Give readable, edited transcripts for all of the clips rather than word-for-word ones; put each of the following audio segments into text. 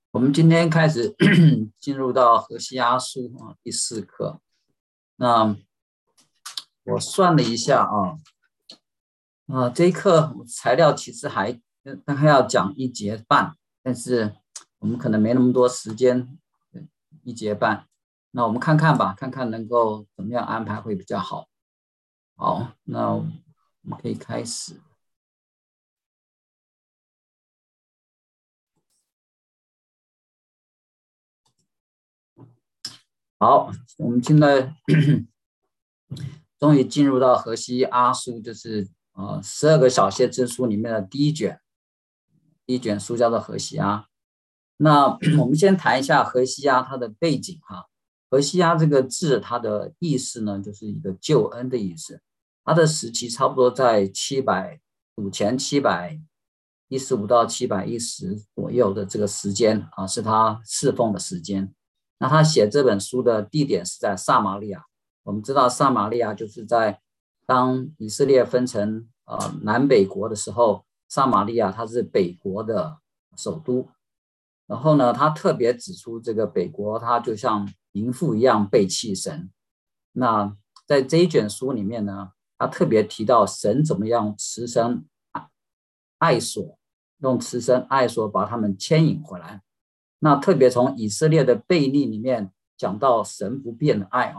我们今天开始进入到荷西阿书第4课。那我算了一下这一课材料其实大概要讲1节半，但是我们可能没那么多时间1节半。那我们看看吧，看看能够怎么样安排会比较好。好，那我们可以开始。好，我们现在终于进入到荷西阿书，就是12个小先知书里面的第一卷书叫做荷西阿。那我们先谈一下荷西阿它的背景哈。荷西阿这个字，它的意思呢，就是一个救恩的意思。它的时期差不多在5715到710左右的这个时间是他侍奉的时间。那他写这本书的地点是在撒玛利亚。我们知道撒玛利亚就是在当以色列分成南北国的时候，撒玛利亚它是北国的首都。然后呢，他特别指出这个北国它就像淫妇一样背弃神。那在这一卷书里面呢，他特别提到神怎么样慈神爱所，用慈神爱所把他们牵引回来。那特别从以色列的背逆里面讲到神不变的爱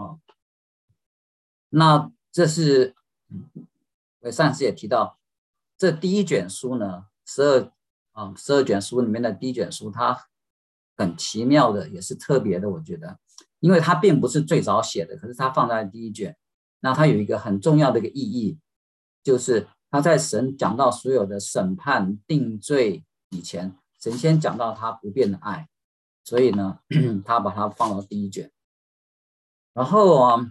那这是我上次也提到，这第一卷书呢，12卷书里面的第一卷书，它很奇妙的，也是特别的，我觉得，因为它并不是最早写的，可是它放在第一卷，那它有一个很重要的一个意义，就是它在神讲到所有的审判定罪以前，神先讲到他不变的爱，所以呢，他把它放到第一卷。然后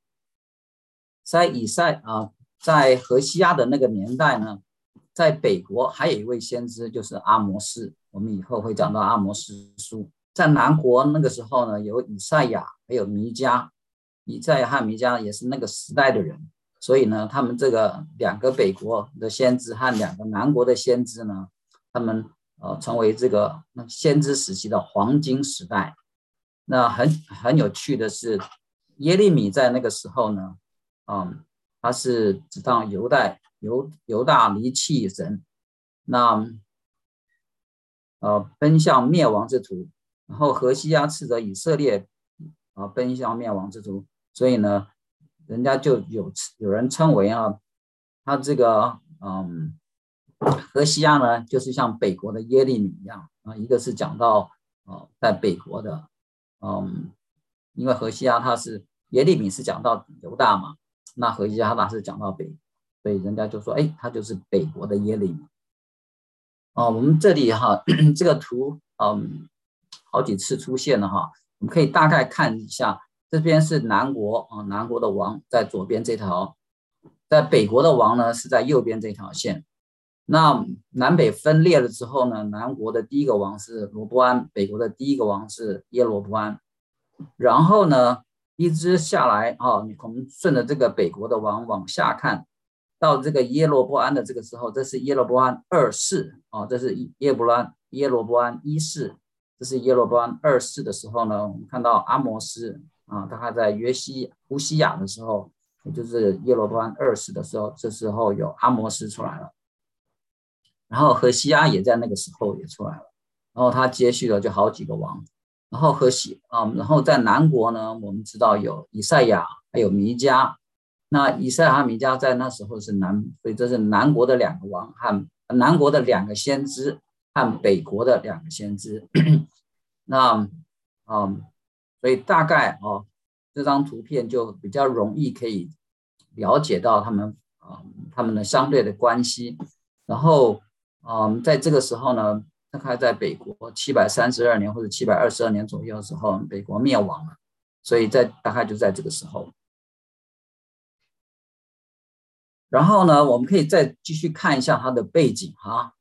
在荷西阿的那个年代呢，在北国还有一位先知，就是阿摩斯。我们以后会讲到阿摩斯书。在南国那个时候呢，有以赛亚，还有弥迦。以赛亚和弥迦也是那个时代的人，所以呢，他们这个2个北国的先知和2个南国的先知呢，他们成为这个先知时期的黄金时代。那很有趣的是，耶利米在那个时候呢，他是指当犹大离弃神，那奔向灭亡之途。然后荷西阿斥责以色列奔向灭亡之途，所以呢，人家就有人称为他这个荷西阿呢，就是像北国的耶利米一样一个是讲到在北国的因为荷西阿他是耶利米是讲到犹大嘛，那荷西阿他是讲到北，所以人家就说他就是北国的耶利米。我们这里这个图好几次出现了我们可以大概看一下，这边是南国南国的王在左边这条，在北国的王呢是在右边这条线。那南北分裂了之后呢，南国的第一个王是罗波安，北国的第一个王是耶罗波安。然后呢，一直下来我们顺着这个北国的王往下看，到这个耶罗波安的这个时候，这是耶罗波安2世这是耶罗波安1世，这是耶罗波安2世的时候呢，我们看到阿摩斯大概在乌西雅的时候，也就是耶罗波安2世的时候，这时候有阿摩斯出来了，然后荷西阿也在那个时候也出来了，然后他接续了就好几个王。然后然后在南国呢，我们知道有以赛亚还有弥迦。那以赛亚和弥迦在那时候是所以这是南国的2个王和南国的2个先知和北国的2个先知。那所以大概这张图片就比较容易可以了解到他们的相对的关系。然后在这个时候呢，大概在北国732年或者722年左右的时候，北国灭亡了，所以大概就在这个时候。然后呢，我们可以再继续看一下它的背景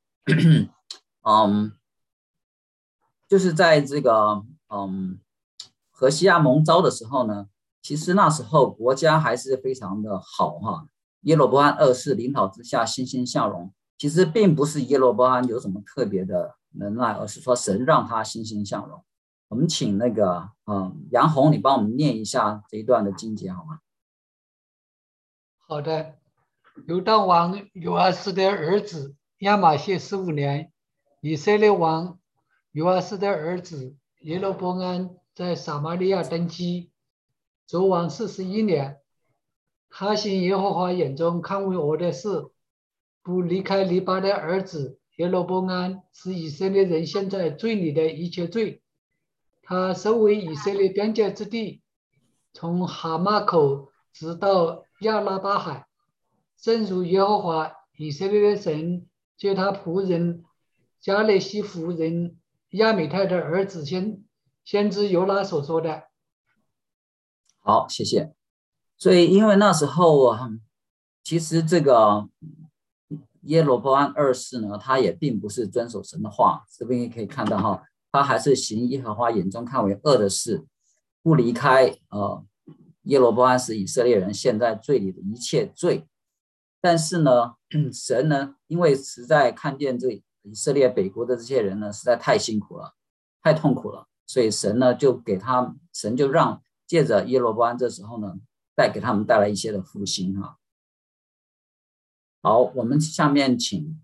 就是在这个荷西阿蒙召的时候呢，其实那时候国家还是非常的好耶罗波安2世领导之下欣欣向荣。其实并不是耶罗波安有什么特别的能耐，而是说神让他欣欣向荣。我们请那个杨红，你帮我们念一下这一段的经节好吗？ 好的。犹大王约阿斯的儿子亚玛谢15年，以色列王约阿斯的儿子耶罗波安在撒玛利亚登基，作王41年。他行耶和华眼中看为恶的事，不离开利巴的儿子耶罗波安，是以色列人现在罪里的一切罪。他守卫以色列边界之地，从哈马口直到亚拉巴海，正如耶和华以色列的神借他仆人加勒西夫人亚米泰的儿子先知犹拉所说的。 好，谢谢。所以因为那时候其实这个耶罗波安二世呢，他也并不是遵守神的话，这边也可以看到哈，他还是行耶和华眼中看为恶的事，不离开耶罗波安使以色列人陷在罪里的一切罪。但是呢，神呢，因为实在看见这以色列北国的这些人呢，实在太辛苦了，太痛苦了，所以神呢神就让借着耶罗波安这时候呢，给他们带来一些的复兴哈。好，我们下面请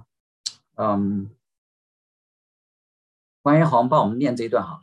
关于红帮我们念这一段好了。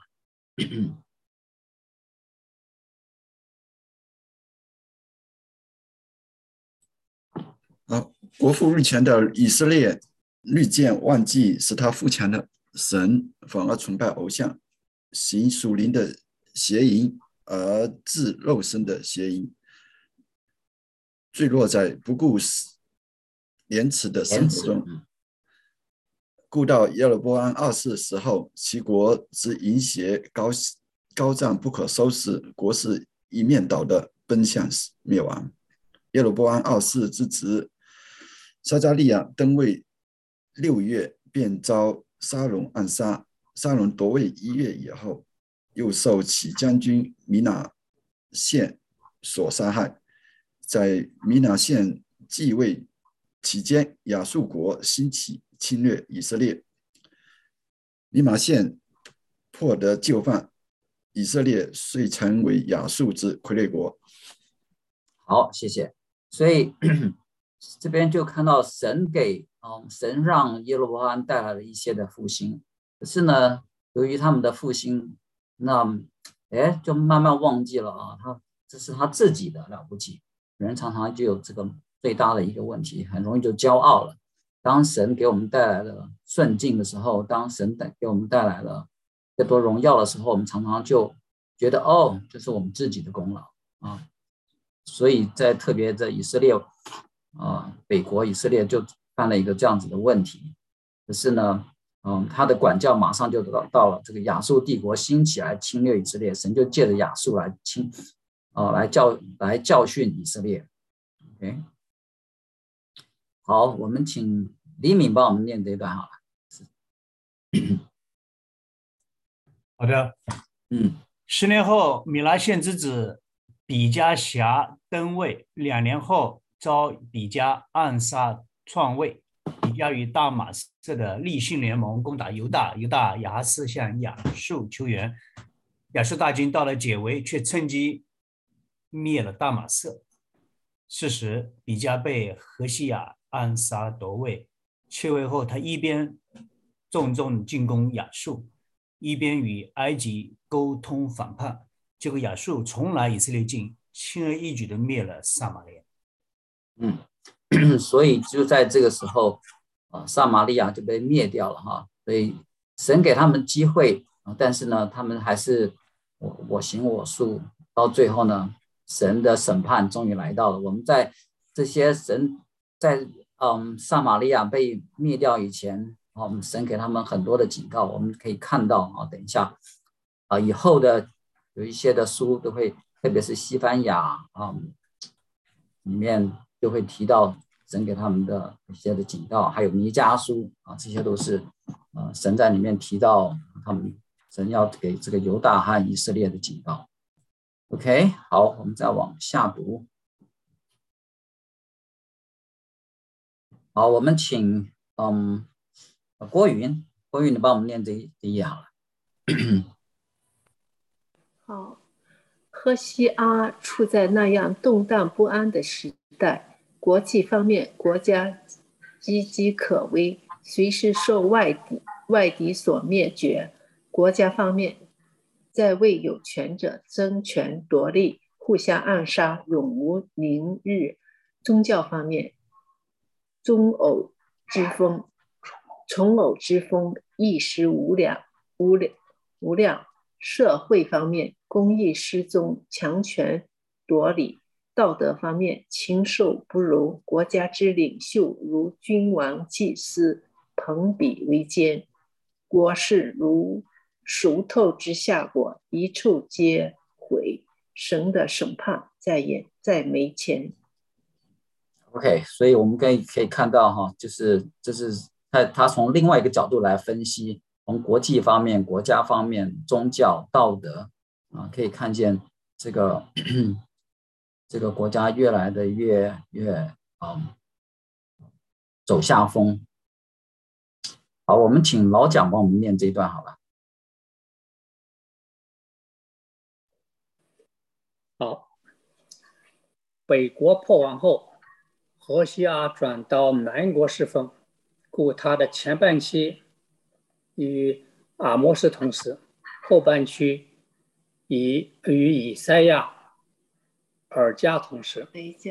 国父日前的以色列日渐忘记使他富强的神，反而崇拜偶像，行属灵的邪淫，而治肉身的邪淫，坠落在不顾廉耻的生活中。故到耶罗波安二世时候，其国之淫邪高涨不可收拾，国势一面倒的奔向灭亡。耶罗波安二世之子撒迦利亚登位6月，便遭沙龙暗杀。沙龙夺位1月以后，又受起将军米拿县所杀害。在米拿县继位期间，亚述国兴起侵略以色列，米拿县破得就范，以色列遂成为亚述之傀儡国。 好，谢谢。所以这边就看到神让耶罗波安带来了一些的复兴，可是呢，由于他们的复兴，那就慢慢忘记了这是他自己的了不起。人常常就有这个最大的一个问题，很容易就骄傲了。当神给我们带来了顺境的时候，当神给我们带来了更多荣耀的时候，我们常常就觉得这是我们自己的功劳啊。所以特别在以色列北国以色列就犯了一个这样子的问题。可是呢，他的管教马上就到了这个亚述帝国兴起来侵略以色列，神就借着亚述来教训以色列。OK， 好，我们请李敏帮我们念这一段好了。 好的，10年后，米拉县之子比加辖登位，2年后遭比加暗杀篡位。比加与大马色的利汛联盟攻打犹大，犹大亚斯向亚述求援，亚述大军到了解围，却趁机灭了大马色。是时，比加被何西亚暗杀夺位，窃位后，他一边重进攻亚述，一边与埃及沟通反叛，结果亚述重来以色列境，轻而易举地灭了撒玛利亚。 所以就在这个时候撒玛利亚就被灭掉了哈。所以神给他们机会但是呢，他们还是我行我素，到最后呢，神的审判终于来到了。我们在这些神在撒玛利亚被灭掉以前，神给他们很多的警告，我们可以看到等一下以后的有一些的书都会，特别是西番雅里面就会提到神给他们的一些的警告，还有弥迦书这些都是神在里面提到神要给这个犹大和以色列的警告。OK， 好，我们再往下读。好，我们请郭云郭玉，你帮我们念这一页好了。 好，何西阿处在那样动荡不安的时代，国际方面国家岌岌可危，随时受外敌所灭绝；国家方面在为有权者争权夺利，互相暗杀，永无宁日；宗教方面，重偶之风一时无量。社会方面，公义失踪，强权夺理；道德方面，禽兽不如，国家之领袖如君王祭司，朋比为奸；国事如熟透之下锅，一触皆毁。神的审判在眉前。 OK， 所以我们可以看到哈，就是这是他从另外一个角度来分析。从国际方面、国家方面、宗教、道德啊，可以看见这个国家越来的越走下风。好，我们请老蒋帮我们念这一段好了。 好，北国破亡后，何西阿转到南国侍奉，故他的前半期与阿摩斯同时，后半区与以赛亚、尔加同时。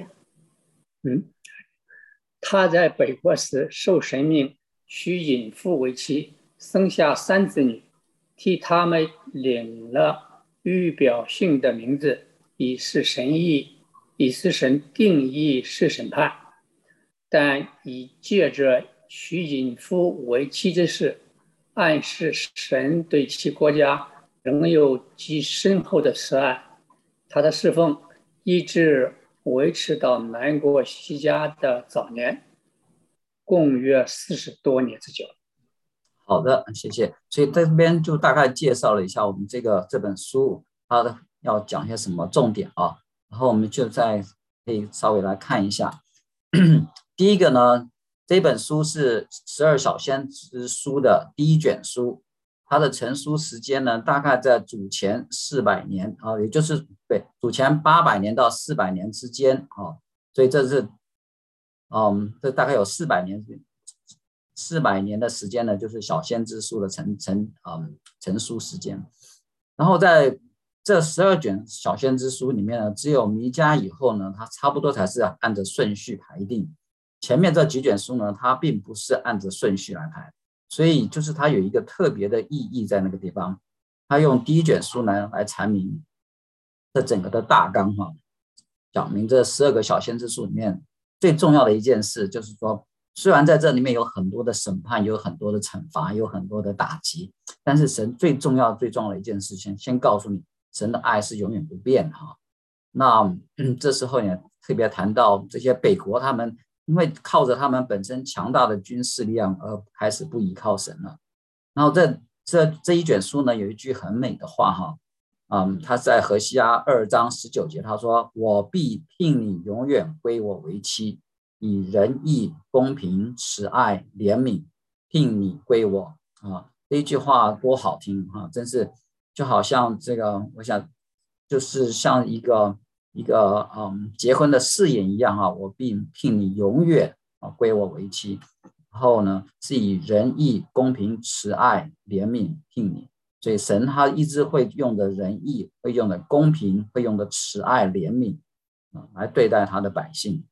他在北国时受神命许引妇为妻，生下3子女，替他们领了预表性的名字，以示神定义是审判。但以借着许引妇为妻之事，暗示神对其国家仍有极深厚的慈爱。他的侍奉一直维持到南国西家的早年，共约40多年之久。 好的，谢谢。所以在这边就大概介绍了一下我们这本书，它要讲些什么重点啊，然后我们就可以稍微来看一下。第一个呢，这本书是12小先知书的第1卷书，它的成书时间呢，大概在主前400年啊，也就是主前800年到400年之间啊，所以这是这大概有400年的时间呢，就是小先知书的成书时间。然后在这12卷小先知书里面呢，只有弥迦以后呢，它差不多才是按着顺序排定。前面这几卷书呢，它并不是按着顺序来排，所以就是它有一个特别的意义在那个地方。它用第1卷书呢来阐明这整个的大纲哈，讲明这12个小先知书里面最重要的一件事，就是说，虽然在这里面有很多的审判，有很多的惩罚，有很多的打击，但是神最重要的一件事情，先告诉你，神的爱是永远不变的哈。那这时候呢，特别谈到这些北国他们。因为靠着他们本身强大的军事力量而开始不依靠神了。然后这一卷书呢，有一句很美的话哈，他在何西阿2章19节，他说：“我必聘你永远归我为妻，以仁义、公平、慈爱、怜悯聘你归我。”这一句话多好听哈，真是就好像这个，我想就是像一个结婚的誓言一样哈，我必聘你永远归我为妻，然后呢是以仁义、公平、慈爱、怜悯聘你。所以神他一直会用的仁义，会用的公平，会用的慈爱、怜悯来对待他的百姓。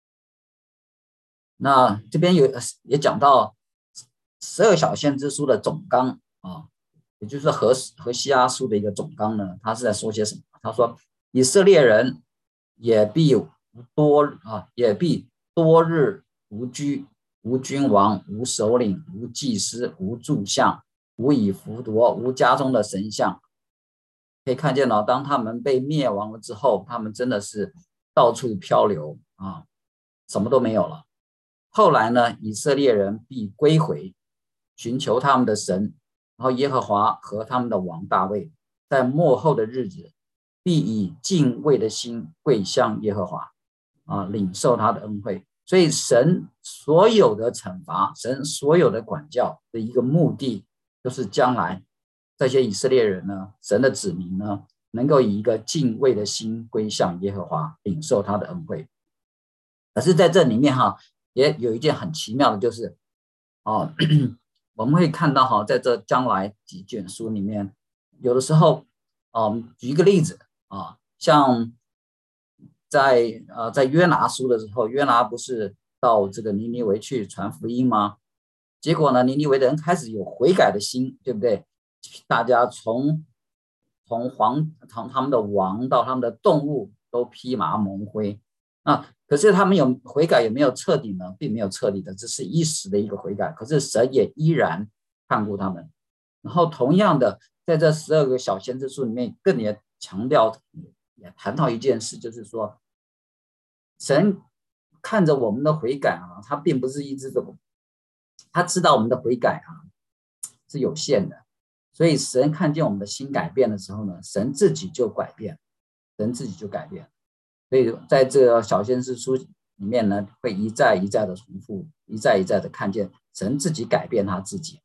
那这边也讲到12小先知书的总纲啊，也就是何西阿书的一个总纲呢，他是在说些什么？他说，以色列人也必多日无居，无君王，无首领，无祭司，无柱像，无以弗夺，无家中的神像。可以看见了，当他们被灭亡了之后，他们真的是到处漂流啊，什么都没有了。后来呢，以色列人必归回，寻求他们的神，然后耶和华和他们的王大卫，在末后的日子必以敬畏的心跪向耶和华领受他的恩惠。 所以神所有的惩罚，神所有的管教的一个目的，就是将来这些以色列人呢，神的子民呢，能够以一个敬畏的心归向耶和华，领受他的恩惠。可是在这里面也有一件很奇妙的，就是我们会看到在这将来几卷书里面，有的时候举一个例子像在约拿书的时候，约拿不是到这个尼尼微去传福音吗？结果呢，尼尼微的人开始有悔改的心，对不对？大家从他们的王到他们的动物都披麻蒙灰可是他们有悔改，有没有彻底呢？并没有彻底的，只是一时的一个悔改。可是神也依然看顾他们。然后同样的，在这12个小先知书里面，更也强调，也谈到一件事，就是说，神看着我们的悔改他并不是一直的，他知道我们的悔改是有限的，所以神看见我们的心改变的时候呢，神自己就改变。所以在这个小先知书里面呢，会一再一再的重复，一再一再的看见神自己改变他自己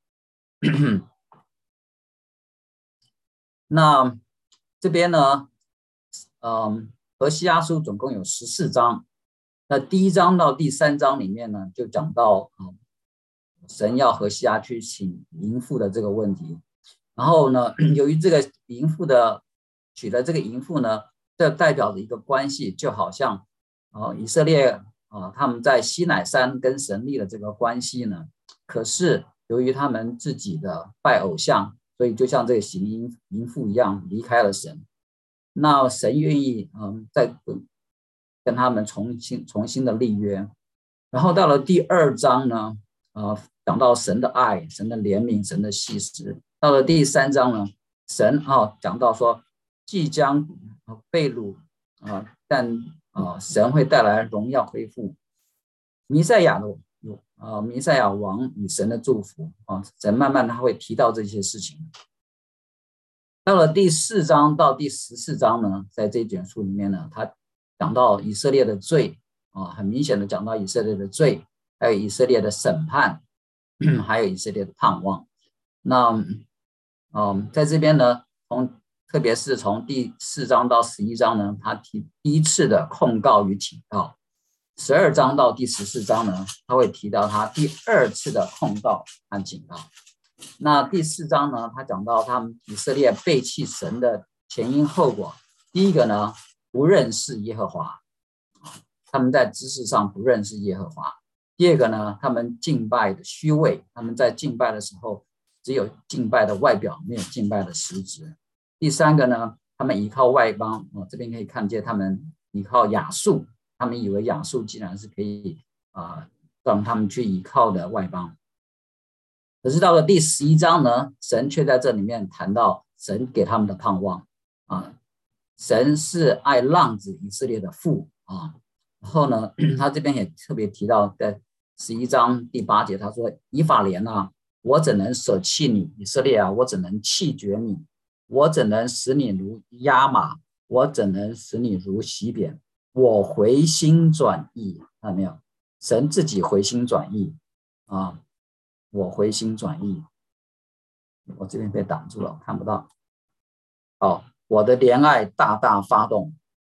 那这边呢，何西阿书总共有14章，那第1章到第3章里面呢，就讲到神要何西阿去请淫妇的这个问题。然后呢，由于这个淫妇娶的这个淫妇呢，这代表着一个关系，就好像以色列他们在西乃山跟神立的这个关系呢，可是由于他们自己的拜偶像，所以就像这个行淫妇一样离开了神。那神愿意再跟他们重新的立约。然后到了第2章呢，讲到神的爱、神的怜悯、神的细施。到了第3章呢，神讲到说即将被掳但神会带来荣耀恢复。弥赛亚王与神的祝福神慢慢他会提到这些事情。到了第4章到第14章呢，在这一卷书里面呢，他讲到以色列的罪很明显的讲到以色列的罪，还有以色列的审判，还有以色列的盼望。那在这边呢，特别是从第4章到11章呢，他提第一次的控告与警告。12章到第14章呢，他会提到他第2次的控告和警告。那第4章呢，他讲到他们以色列背弃神的前因后果。第一个呢，不认识耶和华，他们在知识上不认识耶和华。第二个呢，他们敬拜的虚伪，他们在敬拜的时候只有敬拜的外表，没有敬拜的实质。第3个呢，他们依靠外邦，这边可以看见他们依靠亚述，他们以为亚述竟然是可以让他们去依靠的外邦。可是到了第11章呢，神却在这里面谈到神给他们的盼望神是爱浪子以色列的父然后呢，他这边也特别提到，在11章第8节，他说：以法莲我怎能舍弃你？以色列我怎能弃绝你？我怎能使你如亚玛？我怎能使你如洗扁？我回心转意，看到没有？神自己回心转意我回心转意。我这边被挡住了，看不到。我的怜爱大大发动。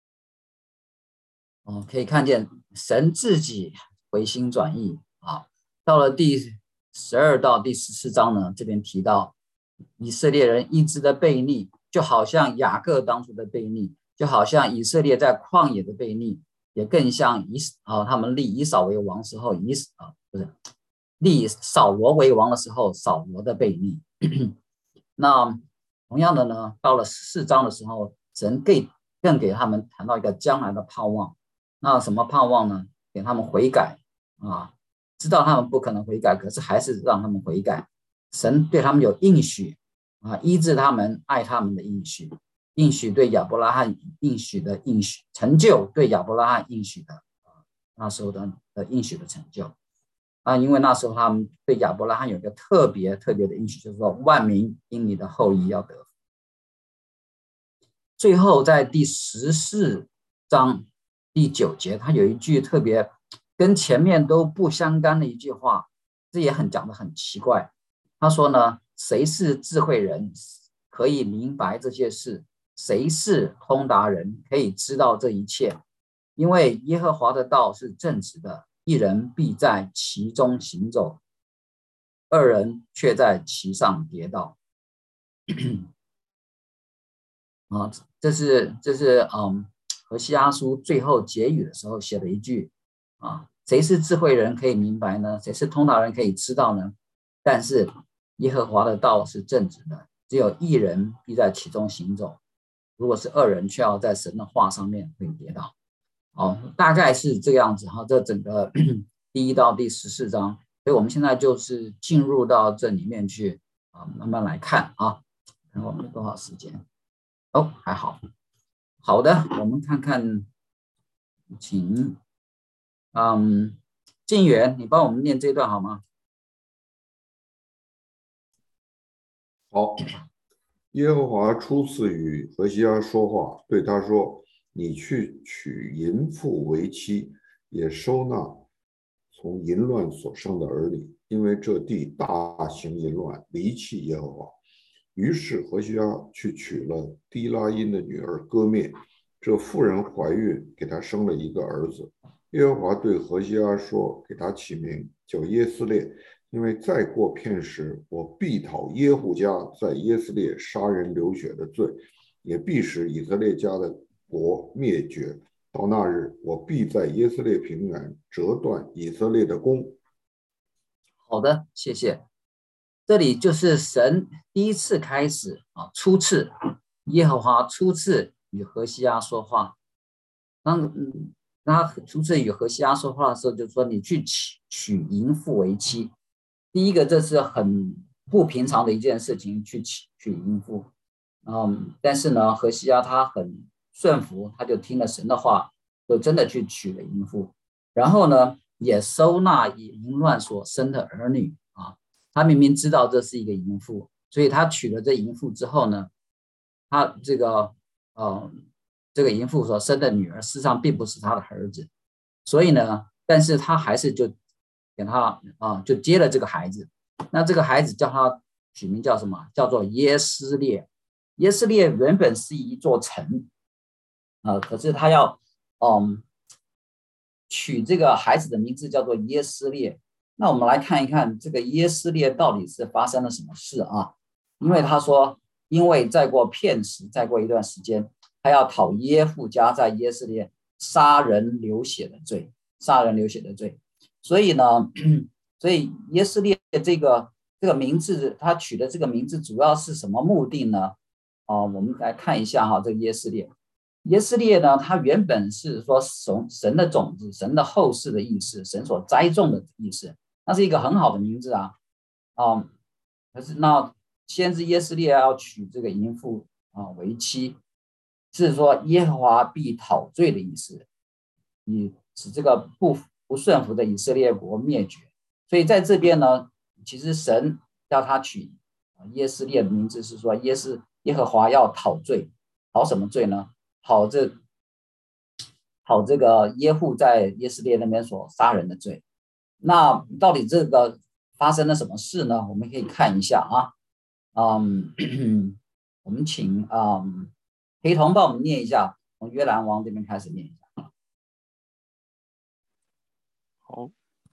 可以看见神自己回心转意到了第12到第14章呢，这边提到以色列人一直的背逆，就好像雅各当初的背逆，就好像以色列在旷野的背逆，也更像他们立以扫为王时候立扫罗为王的时候扫罗的背逆。那同样的呢，到了14章的时候，神更给他们谈到一个将来的盼望。那什么盼望呢？给他们悔改知道他们不可能悔改，可是还是让他们悔改。神对他们有应许医治他们爱他们的应许，应许对亚伯拉罕应许的应许成就，对亚伯拉罕应许的那时候的应许的成就因为那时候他们对亚伯拉罕有一个特别的应许，就是说万民因你的后裔要得福。最后在第14章第9节，他有一句特别跟前面都不相干的一句话，这也讲得很奇怪。他说呢，谁是智慧人，可以明白这些事？谁是通达人，可以知道这一切？因为耶和华的道是正直的，一人必在其中行走，二人却在其上跌倒。啊，这是何西阿书最后结语的时候写的一句啊，谁是智慧人可以明白呢？谁是通达人可以知道呢？但是耶和华的道是正直的，只有一人必在其中行走，如果是二人，却要在神的话上面会跌倒。大概是这个样子哈。这整个第1到第14章，所以我们现在就是进入到这里面去啊，慢慢来看啊。看我们多少时间？还好。好的，我们看看，请静远，你帮我们念这段好吗？ 好，耶和华初次与何西阿说话，对他说：“你去娶淫妇为妻，也收纳从淫乱所生的儿女，因为这地大行淫乱，离弃耶和华。”于是何西阿去娶了低拉因的女儿歌灭，这妇人怀孕，给他生了一个儿子。耶和华对何西阿说：“给他起名叫耶斯列，因为再过片时，我必讨耶户家在耶斯列杀人流血的罪，也必使以色列家的国灭绝。到那日，我必在耶斯列平原折断以色列的弓。” 好的，谢谢。这里就是神第一次开始初次，耶和华初次与何西阿说话。当他初次与何西阿说话的时候，就说你去娶淫妇为妻。第一个，这是很不平常的一件事情，去娶淫妇。但是呢，何西阿他很顺服，他就听了神的话，就真的去娶了淫妇。然后呢，也收纳淫乱所生的儿女啊。他明明知道这是一个淫妇，所以他娶了这淫妇之后呢，他这个淫妇所生的女儿，事实上并不是他的儿子，所以呢，但是他还是就给他就接了这个孩子。那这个孩子叫他取名叫什么？叫做耶斯列。耶斯列原本是一座城可是他要取这个孩子的名字叫做耶斯列。那我们来看一看这个耶斯列到底是发生了什么事啊？因为他说，因为再过片时，再过一段时间，他要讨耶户家在耶斯列杀人流血的罪，所以呢，所以耶斯列这个名字，他取的这个名字主要是什么目的呢？我们来看一下这个耶斯列呢，它原本是说神的种子，神的后世的意思，神所栽种的意思，那是一个很好的名字啊。可是那先知耶斯列要娶这个淫妇为妻，是说耶和华必讨罪的意思，以使这个不顺服的以色列国灭绝。所以在这边呢，其实神叫他取耶斯列的名字是说耶和华要讨罪，讨什么罪呢？讨这个耶户在耶斯列那边所杀人的罪。那到底这个发生了什么事呢？我们可以看一下我们请黑童帮我们念一下，从约兰王这边开始念一下。 好，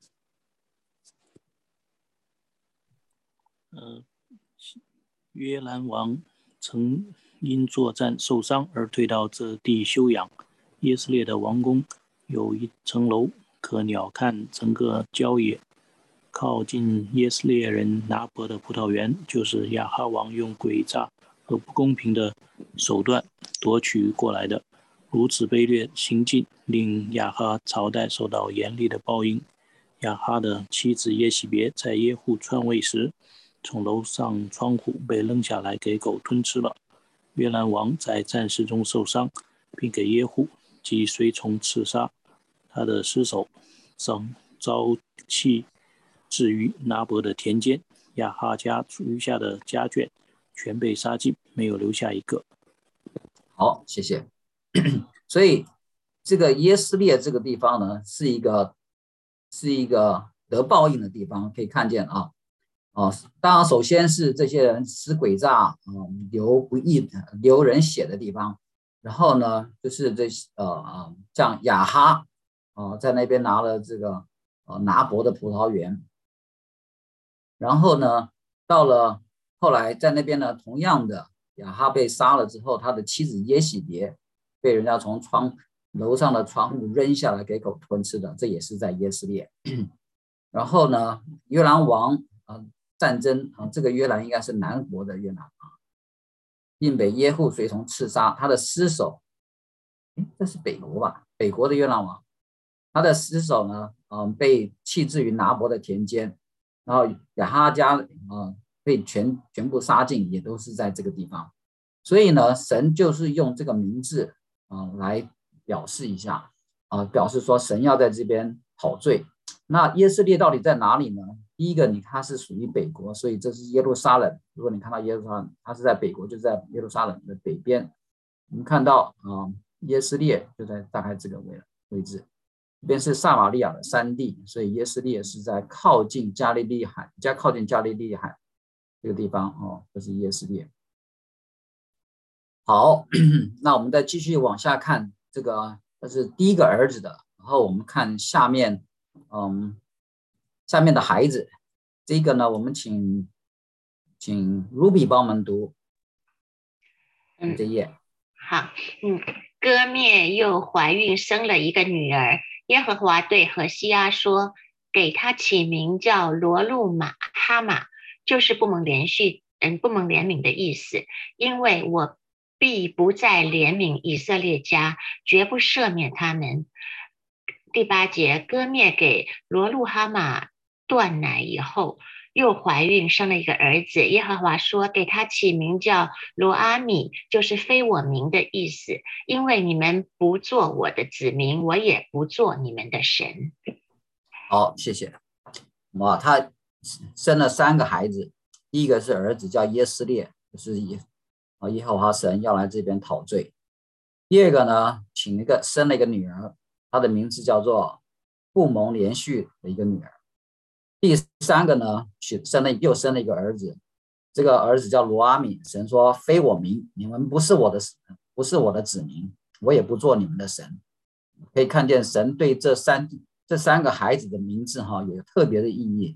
约兰王曾因作战受伤而退到这地休养。耶斯列的王宫有一层楼，可鸟瞰整个郊野。靠近耶斯列人拿伯的葡萄园，就是亚哈王用诡诈和不公平的手段夺取过来的。如此卑劣行径，令亚哈朝代受到严厉的报应。亚哈的妻子耶洗别在耶户篡位时，从楼上窗户被扔下来给狗吞吃了。约兰王在战事中受伤，并给耶户及随从刺杀，他的尸首遭弃置于拿伯的田间。亚哈家余下的家眷全被杀尽，没有留下一个。 好，谢谢。所以这个耶斯列这个地方呢，是一个是一个得报应的地方，可以看见啊。当然，首先是这些人施诡诈流人血的地方。然后呢，就是像亚哈在那边拿了这个拿伯的葡萄园。然后呢，到了后来在那边呢，同样的亚哈被杀了之后，他的妻子耶洗别被人家从楼上的窗户扔下来给狗吞吃的，这也是在耶斯列。然后呢，约兰王战争这个约兰应该是南国的约兰并被耶户随从刺杀，他的尸首，这是北国吧？北国的约兰王，他的尸首呢，被弃置于拿伯的田间，然后亚哈家被全部杀尽，也都是在这个地方。所以呢，神就是用这个名字来表示一下表示说神要在这边讨罪。那耶斯列到底在哪里呢？第一个，它是属于北国，所以这是耶路撒冷。如果你看到耶路撒冷，它是在北国，就是在耶路撒冷的北边。我们看到耶斯列就在大概这个位置，这边是撒玛利亚的山地，所以耶斯列是在靠近加利利海，靠近加利利海这个地方这是耶斯列。好，那我们再继续往下看，这是第一个儿子的，然后我们看下面的孩子。这个呢，我们请 Ruby 帮我们读这一页。 好，歌灭又怀孕生了一个女儿，耶和华对何西阿说，给她起名叫罗路玛哈玛，就是不蒙怜悯的意思，因为我必不再怜悯以色列家，绝不赦免他们。第8节，歌灭给罗路哈玛断奶以后，又怀孕生了一个儿子，耶和华说，给他起名叫罗阿米，就是非我民的意思，因为你们不做我的子民，我也不做你们的神。 好，谢谢。他生了3个孩子，第一个是儿子叫耶斯列，就是耶和华神要来这边讨罪。第二个呢，生了一个女儿，她的名字叫做不蒙连续的一个女儿。第3个呢，又生了一个儿子，这个儿子叫罗阿米。神说，非我民，你们不是我的子民，我也不做你们的神。可以看见神对这三个孩子的名字有特别的意义，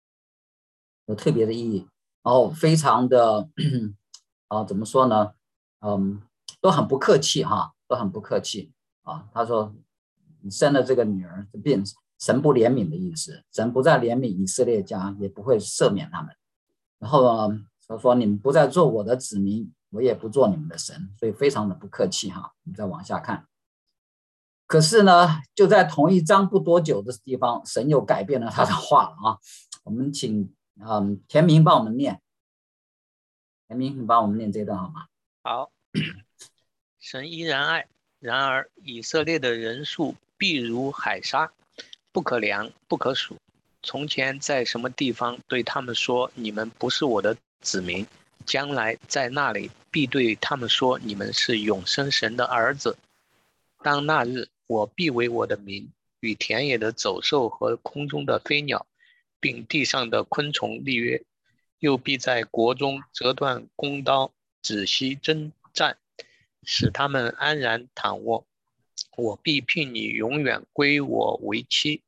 然后非常的怎么说呢，都很不客气他说你生了这个女儿，就变神不怜悯的意思，神不再怜悯以色列家，也不会赦免他们。然后呢，他说你们不再做我的子民，我也不做你们的神，所以非常的不客气我们再往下看。可是呢，就在同一章不多久的地方，神又改变了他的话了我们请田明帮我们念。田明，你帮我们念这段好吗？ 好。神依然爱，然而以色列的人数必如海沙，不可量不可数。从前在什么地方对他们说，你们不是我的子民，将来在那里必对他们说，你们是永生神的儿子。当那日，我必为我的民与田野的走兽和空中的飞鸟并地上的昆虫立约，又必在国中折断弓刀，止息征战，使他们安然躺卧。我必聘你永远归我为妻。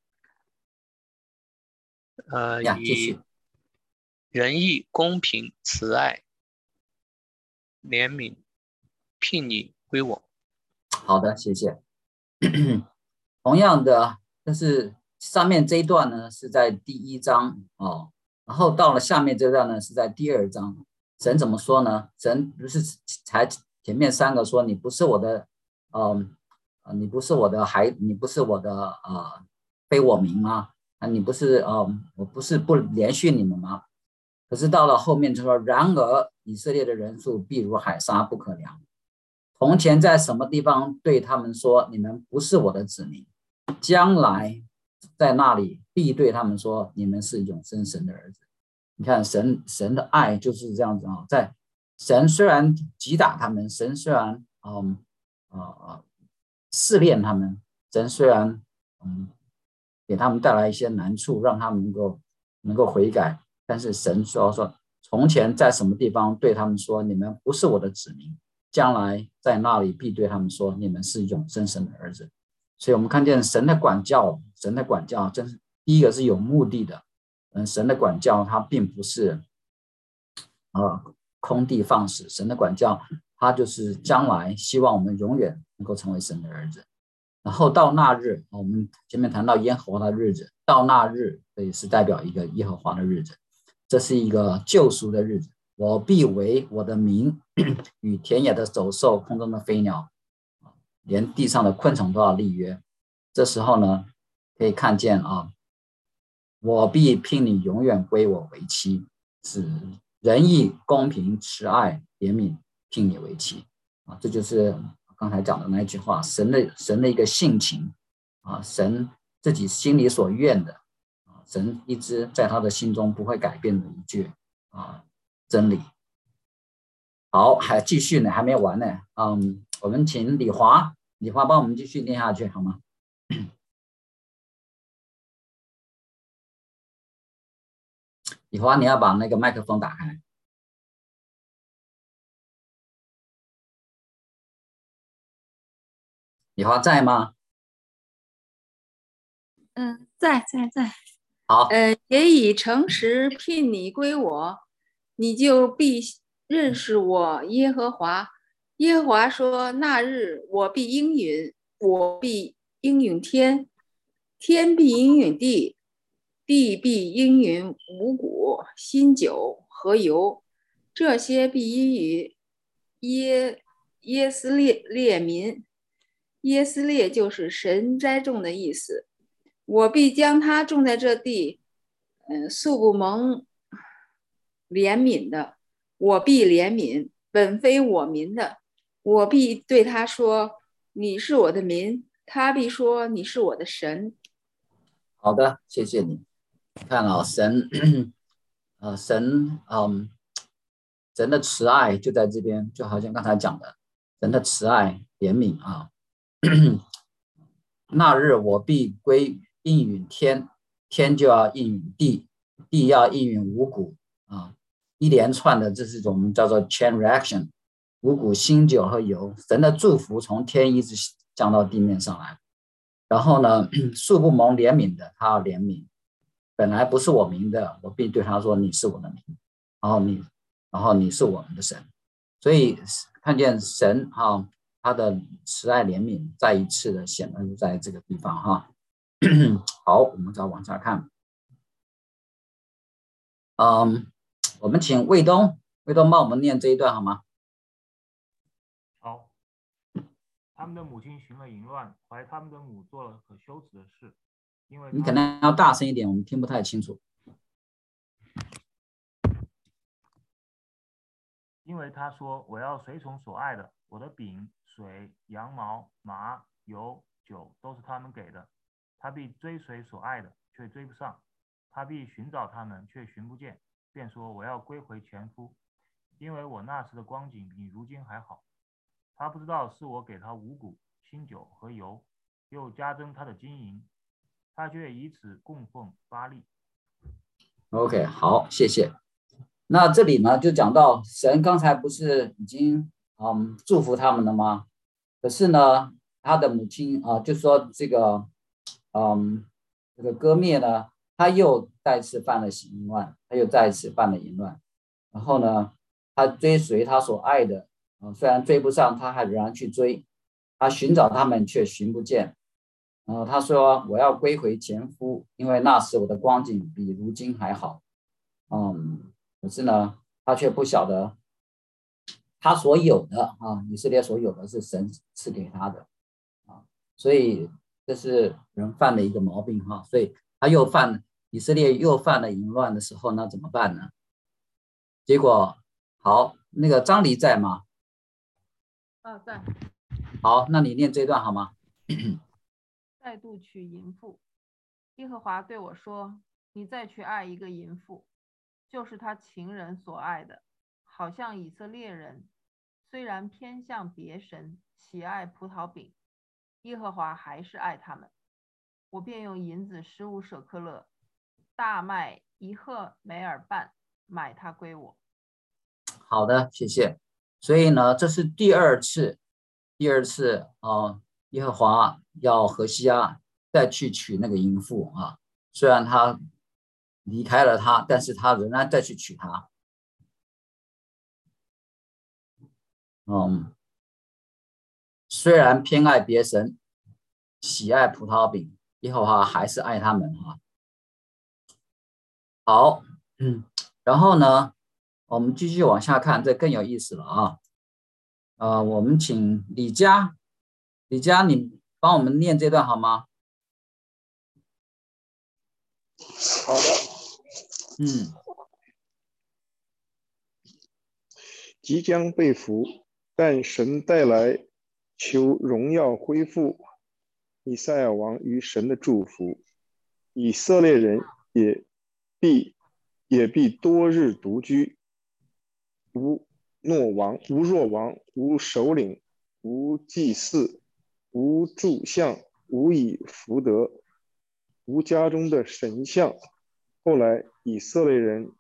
以仁义、公平、慈爱、怜悯聘你归我。 好的，谢谢。同样的，但是上面这一段呢是在第1章然后到了下面这段呢是在第2章。神怎么说呢？神不是才前面3个说你不是我的你不是我的你不是我的非我民吗？你不是我不是不连续你们吗？可是到了后面就说，然而以色列的人数必如海沙，不可量。从前在什么地方对他们说，你们不是我的子民，将来在那里必对他们说，你们是永生神的儿子。你看神的爱就是这样子在神虽然击打他们，神虽然试炼他们，神虽然给他们带来一些难处，让他们能够悔改。但是神说从前在什么地方对他们说，你们不是我的子民，将来在那里必对他们说，你们是永生神的儿子。所以我们看见神的管教真是第一个是有目的的。神的管教他并不是空地放矢，神的管教他就是将来希望我们永远能够成为神的儿子。然后到那日，我们前面谈到耶和华的日子，到那日也是代表一个耶和华的日子，这是一个救赎的日子。我必为我的名与田野的走兽、空中的飞鸟，连地上的昆虫都要立约。这时候呢，可以看见我必聘你永远归我为妻，是仁义、公平、慈爱、怜悯聘你为妻这就是刚才讲的那一句话，神的一个性情神自己心里所愿的神一直在他的心中不会改变的一句真理。好，还继续呢，还没完呢。我们请李华帮我们继续念下去好吗？李华，你要把那个麦克风打开。李华在吗？ 在。 好。 也以诚实聘你归我，你就必认识我耶和华。耶和华说：那日我必应允，我必应允天，天必应允地，地必应允五谷、新酒和油，这些必应允耶斯列民。耶斯列就是神栽种的意思。我必将它种在这地，素不蒙怜悯的，我必怜悯；本非我民的，我必对他说：你是我的民。他必说：你是我的神。 好的，谢谢你。看神的慈爱就在这边，就好像刚才讲的，神的慈爱怜悯那日我必应允天，天就要应允地，地要应允五谷一连串的，这是一种叫做 chain reaction， 五谷、新酒和油，神的祝福从天一直降到地面上来。然后呢，素不蒙怜悯的，他要怜悯；本来不是我民的，我必对他说：你是我的民，然后你是我们的神。所以看见神他的慈爱怜悯再一次的显露在这个地方好，我们再往下看。我们请卫东帮我们念这一段好吗？ 好。他们的母亲寻了淫乱，怀他们的母做了可羞耻的事，因为你可能要大声一点，我们听不太清楚。 因为他说：我要随从所爱的，我的饼、水、羊毛、麻、油、酒都是他们给的。他必追随所爱的，却追不上；他必寻找他们，却寻不见。便说：我要归回前夫，因为我那时的光景比如今还好。他不知道是我给他五谷、新酒和油，又加增他的金银，他却以此供奉巴力。 OK， 好，谢谢。那这里呢，就讲到神刚才不是已经祝福他们了吗？可是呢，他的母亲就说这个歌灭呢，他又再次犯了淫乱，然后呢，他追随他所爱的虽然追不上，他还仍然去追，他寻找他们却寻不见。然后他说：我要归回前夫，因为那时我的光景比如今还好。可是呢，他却不晓得他所有的以色列所有的是神赐给他的所以这是人犯的一个毛病所以以色列又犯了淫乱的时候，那怎么办呢？结果好，那个张黎在吗？ 在。 好，那你念这段好吗？ 再度娶淫妇。耶和华对我说：你再去爱一个淫妇，就是他情人所爱的，好像以色列人虽然偏向别神，喜爱葡萄饼，耶和华还是爱他们。 我便用银子15舍克勒，大麦1赫梅尔半，买它归我。 好的，谢谢。所以呢，这是第二次耶和华要何西阿再去娶那个淫妇啊，虽然他离开了他，但是他仍然再去娶她。虽然偏爱别神，喜爱葡萄饼，耶和华还是爱他们啊。好，然后呢，我们继续往下看，这更有意思了啊。我们请李佳，你帮我们念这段好吗？ 好的。即将被俘，但神带来求荣耀恢复以赛亚王与神的祝福，以色列人也必多日独居，无若王，无首领，无祭司，无柱像，无以福德，无家中的神像。后来以色列人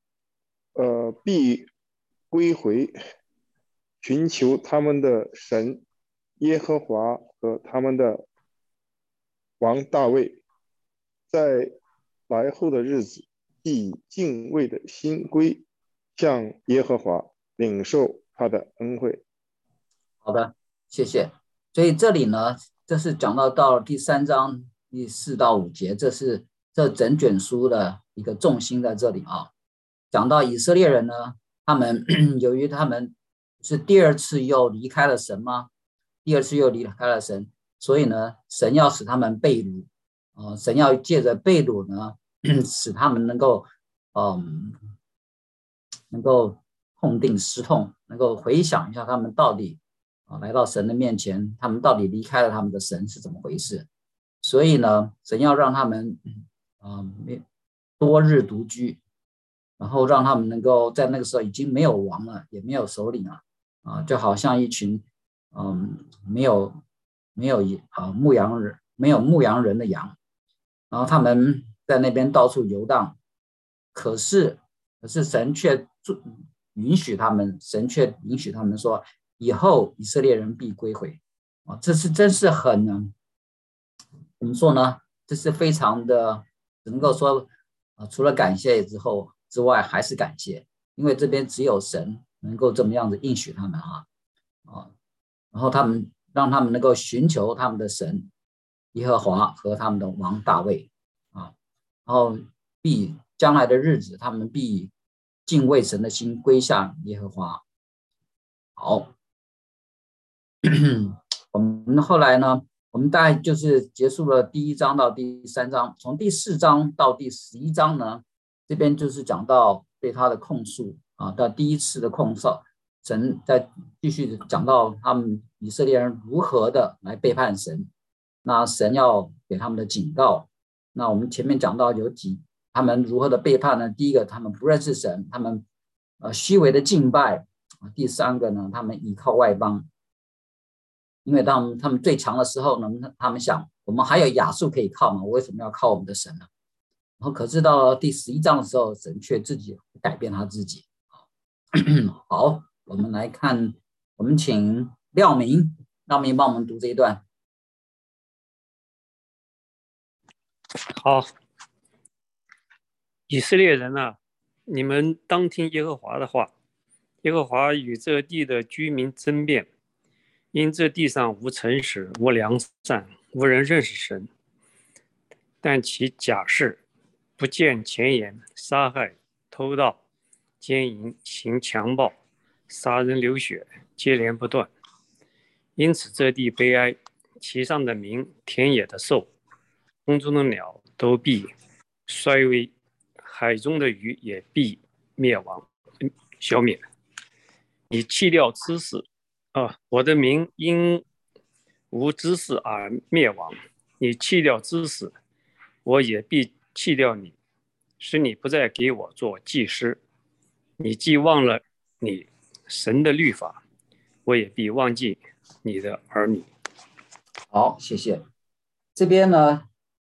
必归回，寻求他们的神耶和华和他们的王大卫，在来后的日子，以敬畏的心归向耶和华，领受他的恩惠。 好的，谢谢。所以这里呢，这是讲到了第3章第4到5节，这整卷书的一个重心在这里啊。讲到以色列人呢，他们由于他们是第二次又离开了神吗？第二次又离开了神，所以呢，神要使他们被掳神要借着被掳呢，使他们能够痛定思痛，能够回想一下他们到底来到神的面前，他们到底离开了他们的神是怎么回事。所以呢，神要让他们多日独居，然后让他们能够在那个时候已经没有王了，也没有首领了就好像一群没有牧羊人的羊，然后他们在那边到处游荡，可是神却允许他们说，以后以色列人必归回这是真是很怎么说呢？这是非常的只能够说除了感谢之外还是感谢，因为这边只有神能够这么样子应许他们然后让他们能够寻求他们的神耶和华和他们的王大卫然后将来的日子他们必敬畏神的心归向耶和华。好我们后来呢，我们大概就是结束了第1章到第3章，从第4章到第11章呢，这边就是讲到对他的控诉到第1次的控诉，神再继续讲到他们以色列人如何的来背叛神，那神要给他们的警告。那我们前面讲到他们如何的背叛呢？第一个，他们不认识神，他们虚伪的敬拜第3个呢，他们倚靠外邦，因为当他们最强的时候呢，他们想我们还有亚述可以靠吗？我为什么要靠我们的神呢？然后可是到了第11章的时候，神却自己改变他自己好，我们来看，我们请廖明帮我们读这一段。 好，以色列人啊，你们当听耶和华的话。耶和华与这地的居民争辩，因这地上无诚实，无良善，无人认识神。但其假事不见前言，杀害、偷盗、奸淫、行强暴、杀人流血，接连不断。因此这地悲哀，其上的民、田野的兽、空中的鸟都必衰微，海中的鱼也必灭亡、消灭。你弃掉知识我的民因无知识而灭亡。你弃掉知识，我也必弃掉你，使你不再给我做祭司。你既忘了你神的律法，我也必忘记你的儿女。 好，谢谢。这边呢，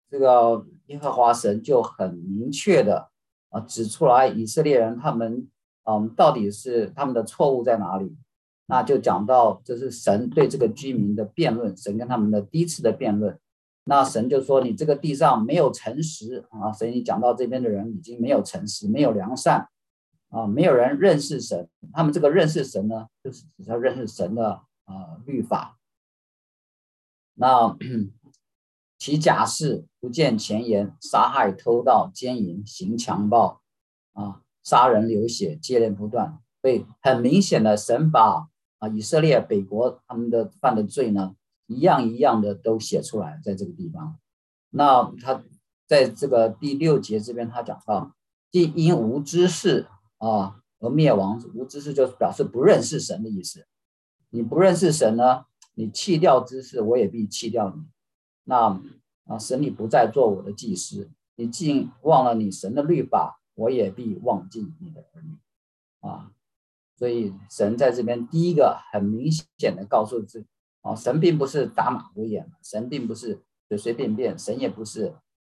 这个耶和华神就很明确的指出来以色列人他们到底是他们的错误在哪里。那就讲到这是神对这个居民的辩论，神跟他们的第一次的辩论。那神就说你这个地上没有诚实所以你讲到这边的人已经没有诚实，没有良善没有人认识神。他们这个认识神呢，就是只要认识神的律法。那其假释不见前言，杀害偷盗奸淫行强暴杀人流血接连不断。所以很明显的神把以色列北国他们的犯的罪呢一样一样的都写出来在这个地方。那他在这个第6节这边他讲到既因无知识而灭亡。无知识就是表示不认识神的意思。你不认识神呢，你弃掉知识，我也必弃掉你。那神你不再做我的祭司，你竟忘了你神的律法，我也必忘记你的儿女所以神在这边第一个很明显的告诉神并不是打马虎眼，神并不是随随便便，神也不是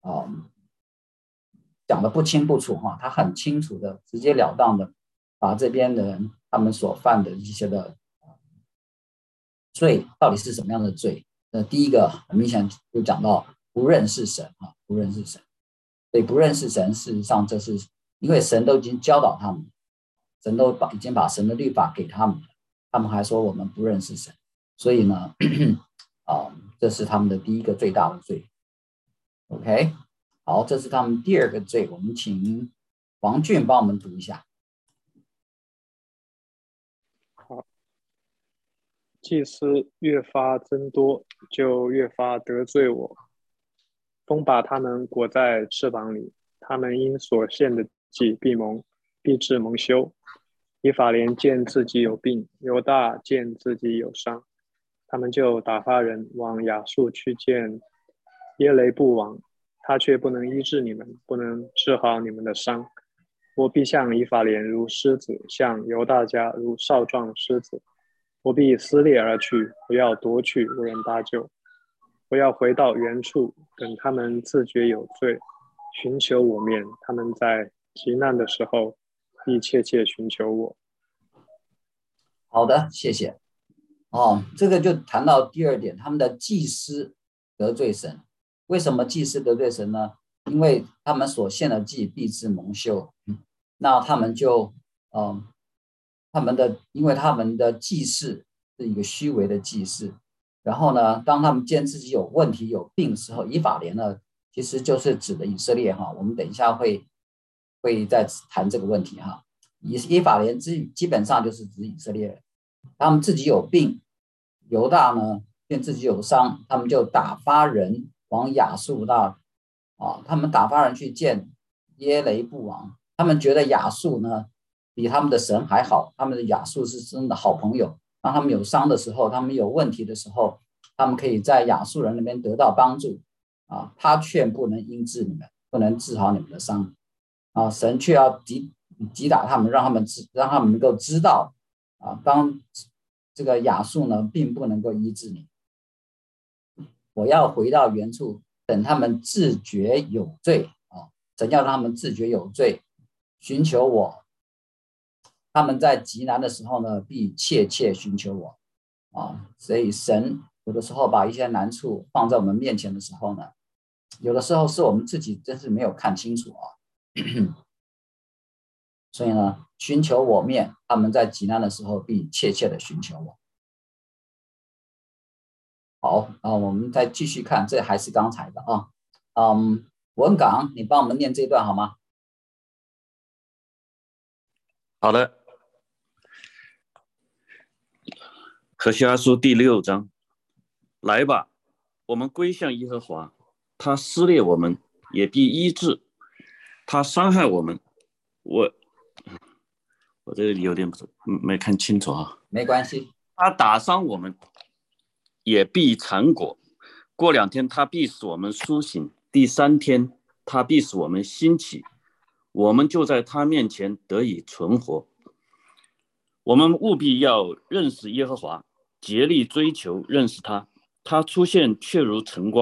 讲的不清不楚他很清楚的直截了当的把这边的人他们所犯的一些的罪到底是什么样的罪。第一个很明显就讲到不认识神不认识神。所以不认识神，事实上这是因为神都已经教导他们，神都已经把神的律法给他们了，他们还说我们不认识神。所以呢这是他们的第一个最大的罪。 OK， 好，这是他们第2个罪。我们请王俊帮我们读一下。 好，祭司越发增多，就越发得罪我。风把他们裹在翅膀里，他们因所献的祭必致蒙羞。以法莲见自己有病，犹大见自己有伤，他们就打发人往亚述去见耶雷布王，他却不能医治你们，不能治好你们的伤。我必向以法莲如狮子，向犹大家如少壮狮子。我必撕裂而去，不要夺去，无人搭救。我要回到原处，等他们自觉有罪，寻求我面。他们在急难的时候，必切切寻求我。 好的，谢谢。这个就谈到第2点，他们的祭司得罪神。为什么祭司得罪神呢？因为他们所献的祭必致蒙羞。那他们就因为他们的祭祀是一个虚伪的祭祀，然后呢，当他们见自己有问题有病的时候，以法莲呢其实就是指的以色列我们等一下会再谈这个问题以法莲基本上就是指以色列人，他们自己有病，犹大呢见自己有伤，他们就打发人往亚述他们打发人去见耶雷布王。他们觉得亚述呢比他们的神还好，他们的亚述是真的好朋友。当他们有伤的时候，他们有问题的时候，他们可以在亚述人那边得到帮助他却不能医治你们，不能治好你们的伤神却要击打他们，让他们能够知道当这个亚述呢并不能够医治你。我要回到原处，等他们自觉有罪神要让他们自觉有罪，寻求我。他们在极难的时候呢，必切切寻求我所以神有的时候把一些难处放在我们面前的时候呢，有的时候是我们自己真是没有看清楚所以呢，寻求我面，他们在极难的时候必切切的寻求我。好我们再继续看，这还是刚才的文港，你帮我们念这一段好吗？ 好的。何西阿书第6章，来吧，我们归向耶和华，他撕裂我们，也必医治；他伤害我们，我这里有点没看清楚没关系。 他打伤我们，也必缠裹；过2天，他必使我们苏醒；第3天，他必使我们兴起，我们就在他面前得以存活。我们务必要认识耶和华，竭力追求认识他。他出现却如晨光，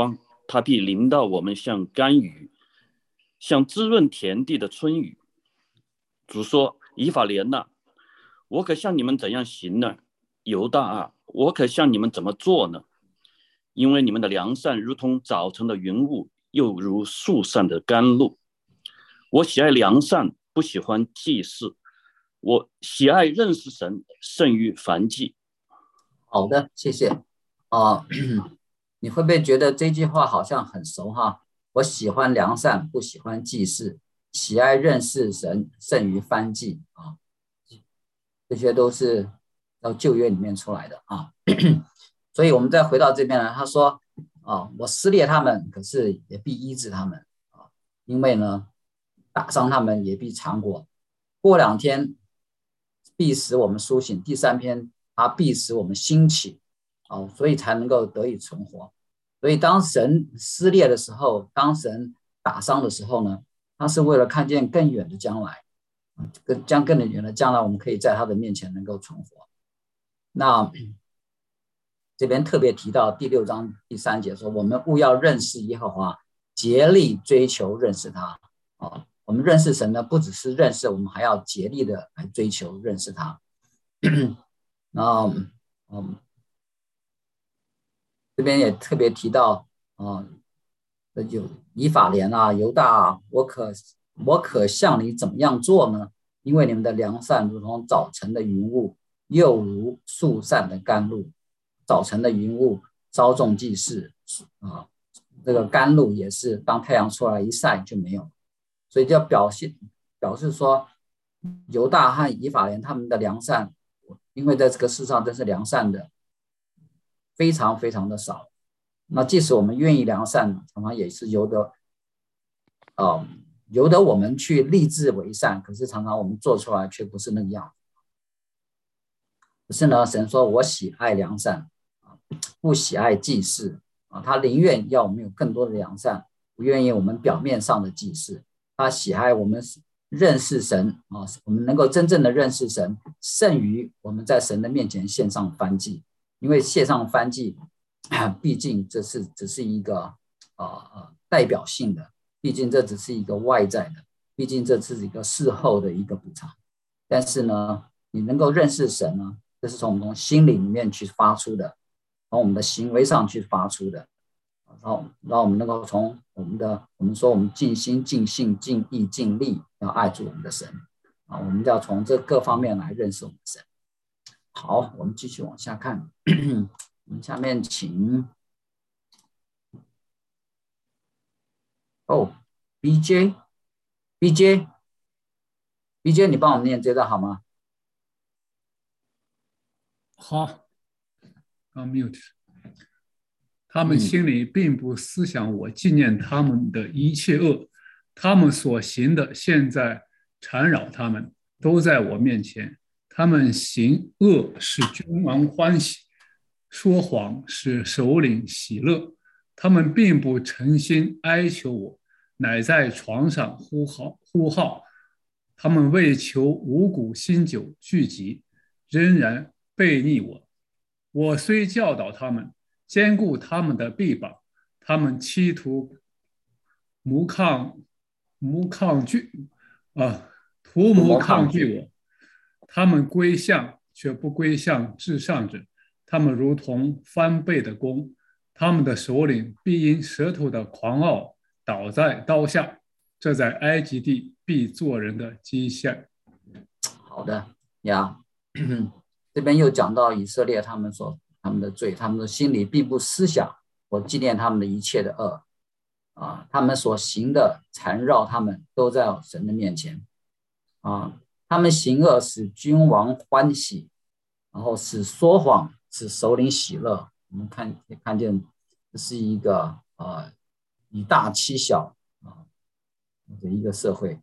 他必临到我们像甘雨，像滋润田地的春雨。主说：以法莲哪，我可向你们怎样行呢？犹大啊，我可向你们怎么做呢？因为你们的良善如同早晨的云雾，又如树上的甘露。我喜爱良善，不喜欢祭祀。我喜爱认识神，胜于燔祭。 好的，谢谢。你会不会觉得这句话好像很熟哈？我喜欢良善，不喜欢祭祀，喜爱认识神，胜于燔祭啊。这些都是到旧约里面出来的啊。所以我们再回到这边来，他说我撕裂他们，可是也必医治他们啊，因为呢，打伤他们也必尝果，过2天必使我们苏醒，第3天他必使我们兴起所以才能够得以存活。所以当神撕裂的时候，当神打伤的时候呢，他是为了看见更远的将来，更远的将来我们可以在他的面前能够存活。那这边特别提到第6章第3节说，我们务要认识耶和华，竭力追求认识他我们认识神呢，不只是认识，我们还要竭力的来追求认识他。然后这边也特别提到有以法莲啊，犹大啊，我可向你怎么样做呢？因为你们的良善如同早晨的云雾，又如树上的甘露。早晨的云雾稍纵即逝这个甘露也是当太阳出来一晒就没有，所以就表示说，犹大和以法莲他们的良善，因为在这个世上真是良善的非常非常的少。那即使我们愿意良善，常常也是由得我们去立志为善，可是常常我们做出来却不是那个样子。可是呢，神说我喜爱良善不喜爱祭祀他宁愿要我们有更多的良善，不愿意我们表面上的祭祀。他喜爱我们认识神我们能够真正的认识神，胜于我们在神的面前献上燔祭。因为献上燔祭毕竟这只是一个代表性的，毕竟这只是一个外在的，毕竟这是一个事后的一个补偿。但是呢，你能够认识神呢，这是从我们心里里面去发出的，从我们的行为上去发出的，让我们能够从我们说我们尽心尽性尽意尽力要爱主我们的神我们要从这各方面来认识我们的神。好，我们继续往下看。我们下面请BJ， 你帮我念这段好吗？ 好，mute。他们心里并不思想我纪念他们的一切恶，他们所行的现在缠扰他们，都在我面前。他们行恶使君王欢喜，说谎使首领喜乐。他们并不诚心哀求我，乃在床上呼号。他们为求五谷新酒聚集，仍然背逆我。我虽教导他们，坚固他们的臂膀，他们企图图谋抗拒我。他们归向却不归向至上者，他们如同翻倍的弓，他们的首领必因舌头的狂傲倒在刀下，这在埃及地必做人的基线。 好的呀，这边又讲到以色列他们的罪，他们的心里并不思想我纪念他们的一切的恶他们所行的缠绕他们，都在神的面前他们行恶使君王欢喜，然后使说谎使首领喜乐。我们看见这是一个以大欺小的一个社会。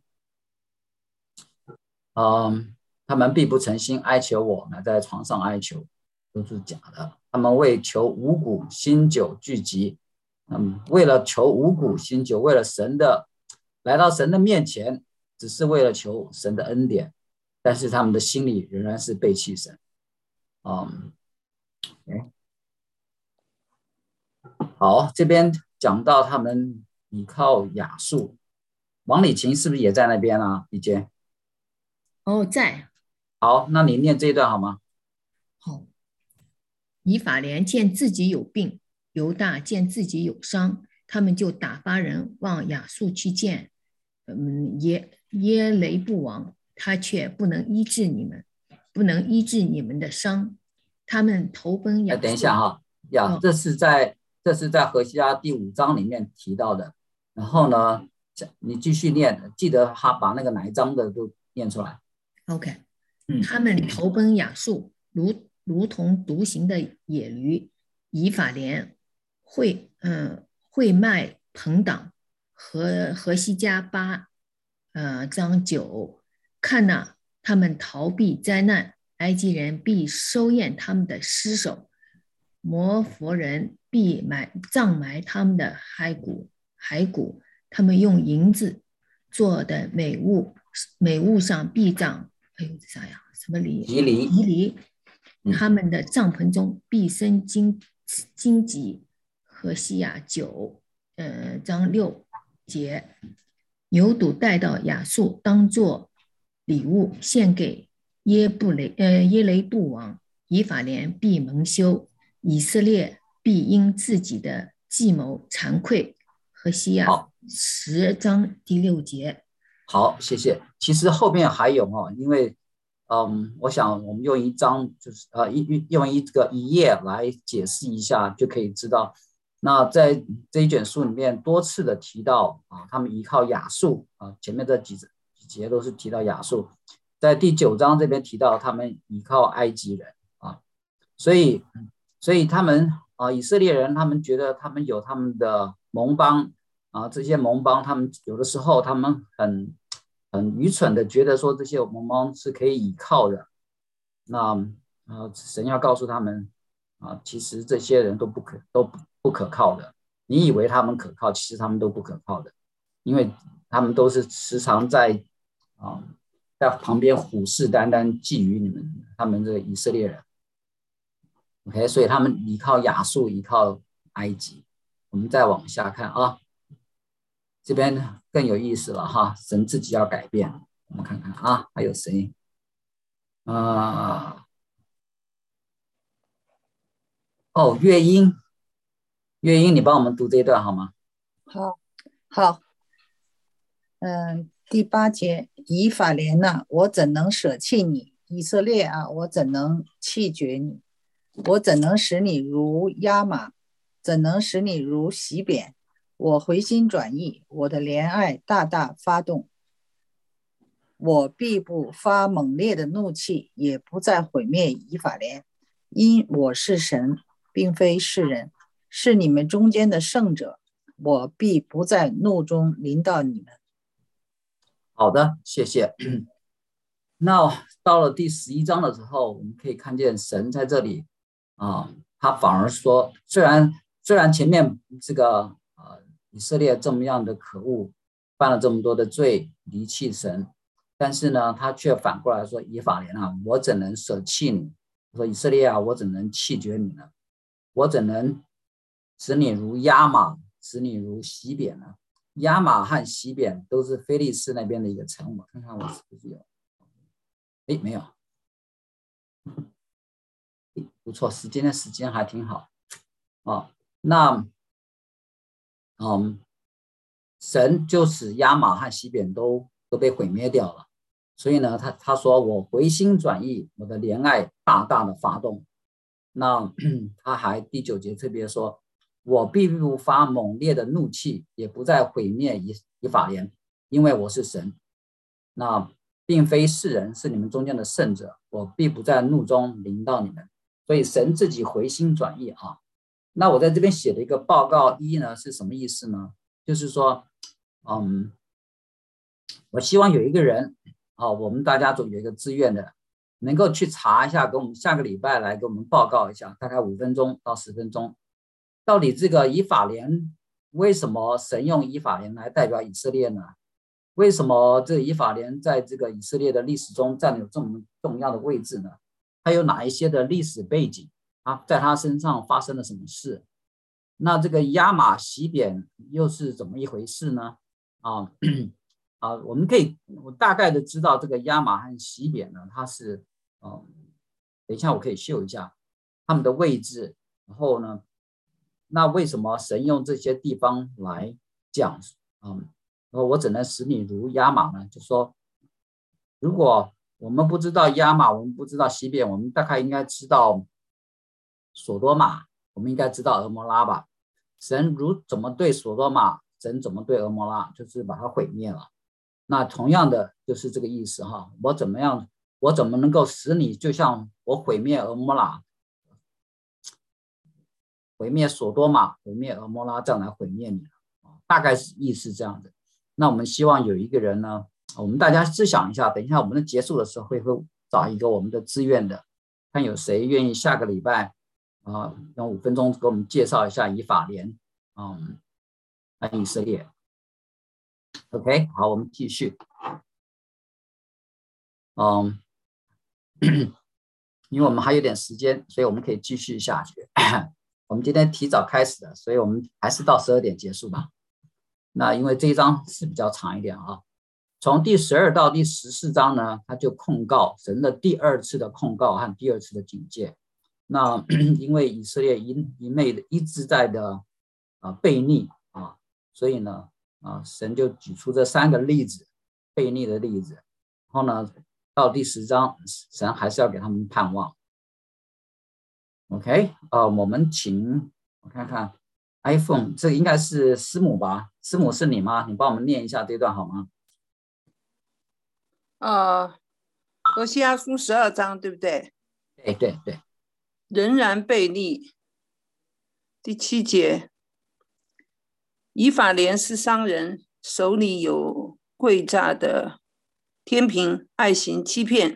他们并不诚心哀求我，乃在床上哀求，都是假的。他们为求五谷新酒聚集，为了求五谷新酒，为了来到神的面前，只是为了求神的恩典，但是他们的心里仍然是背弃神。好，这边讲到他们依靠亚述。王礼琴是不是也在那边啊？李杰？ 哦，在。 好，那你念这一段好吗？ 好。以法莲见自己有病，犹大见自己有伤，他们就打发人往亚述去见耶雷布王，他却不能医治你们的伤。他们投奔亚述。 等一下哈，这是在何西阿第5章里面提到的。然后呢，你继续念，记得他把那个哪一章的都念出来。 OK， 他们投奔亚述，如同独行的野驴。以法莲会卖朋党和西家8章9，看哪，他们逃避灾难，埃及人必收验他们的尸首，摩佛人必葬埋他们的骸骨，他们用银子做的美物上必葬，这啥呀？什么犁？ 吉藜。 他们的帐篷中必生荆棘。何西亚9章6节，牛犊带到亚述，当作礼物献给耶雷布王。以法莲必蒙羞，以色列必因自己的计谋惭愧。何西亚10章第6节。 好，谢谢。其实后面还有因为我想我们用一章就是用一页来解释一下就可以知道。那在这一卷书里面多次的提到他们依靠亚述前面这几节都是提到亚述，在第9章这边提到他们依靠埃及人所以他们以色列人他们觉得他们有他们的盟邦这些盟邦他们有的时候他们很愚蠢的觉得说这些盟邦是可以依靠的。那神要告诉他们其实这些人都不可靠的。你以为他们可靠，其实他们都不可靠的，因为他们都是时常在旁边虎视眈眈觊觎他们这个以色列人。OK， 所以他们依靠亚述，依靠埃及。我们再往下看这边更有意思了神自己要改变。我们看看还有谁乐音，你帮我们读这一段好吗？ 好。第8节，以法莲呐，我怎能舍弃你？以色列啊，我怎能弃绝你？我怎能使你如亚玛？怎能使你如洗扁？我回心转意，我的怜爱大大发动，我必不发猛烈的怒气，也不再毁灭以法莲，因我是神，并非世人，是你们中间的圣者，我必不在怒中临到你们。 好的，谢谢。那到了第11章的时候，我们可以看见神在这里他反而说，虽然前面这个以色列这么样的可恶，犯了这么多的罪，离弃神，但是呢他却反过来说，以法莲我怎能舍弃你？说以色列我怎能弃绝你呢？我怎能使你如亚玛，使你如洗扁呢？亚玛和洗扁都是非利士那边的一个城，我看看我是不是有没有不错，时间还挺好那神就使亚玛和洗扁都被毁灭掉了。所以呢他说，我回心转意，我的怜爱大大的发动。那他还第9节特别说，我必不发猛烈的怒气，也不再毁灭以法莲，因为我是神，那并非世人，是你们中间的圣者，我必不在怒中临到你们。所以神自己回心转意那我在这边写的一个报告1呢是什么意思呢？就是说我希望有一个人我们大家总有一个自愿的，能够去查一下，给我们下个礼拜来给我们报告一下，大概5分钟到10分钟，到底这个以法莲为什么神用以法莲来代表以色列呢？为什么这以法莲在这个以色列的历史中占有这么重要的位置呢？还有哪一些的历史背景在他身上发生了什么事？ 那这个亚玛洗扁又是怎么一回事呢？我们我大概的知道这个亚玛和洗扁呢，它是等一下我可以秀一下他们的位置。然后呢，那为什么神用这些地方来讲我只能使你如亚玛呢？就说如果我们不知道亚玛，我们不知道洗扁，我们大概应该知道所多玛，我们应该知道俄摩拉吧。神怎么对所多玛，神怎么对俄摩拉，就是把它毁灭了。那同样的就是这个意思哈，我怎么能够使你就像我毁灭俄摩拉，毁灭所多玛，毁灭俄摩拉，这样来毁灭你，大概是意思这样的。那我们希望有一个人呢，我们大家思想一下，等一下我们的结束的时候会找一个我们的自愿的，看有谁愿意下个礼拜用5分钟给我们介绍一下以法莲和以色列。OK， 好，我们继续。因为我们还有点时间，所以我们可以继续下去。我们今天提早开始的，所以我们还是到12点结束吧。那因为这一章是比较长一点从第12到第14章呢，他就控告神的第2次的控告和第2次的警戒。那因为以色列一昧的一直在的悖逆所以呢神就举出这3个例子，悖逆的例子。然后呢，到第10章，神还是要给他们盼望。OK， 我们请我看看 iPhone， 这个应该是师母吧？师母是你吗？你帮我们念一下这段好吗？ 何西阿书12章，对不对？ 对。 仍然悖逆。第7节，以法莲是商人，手里有诡诈的天平，爱行欺骗。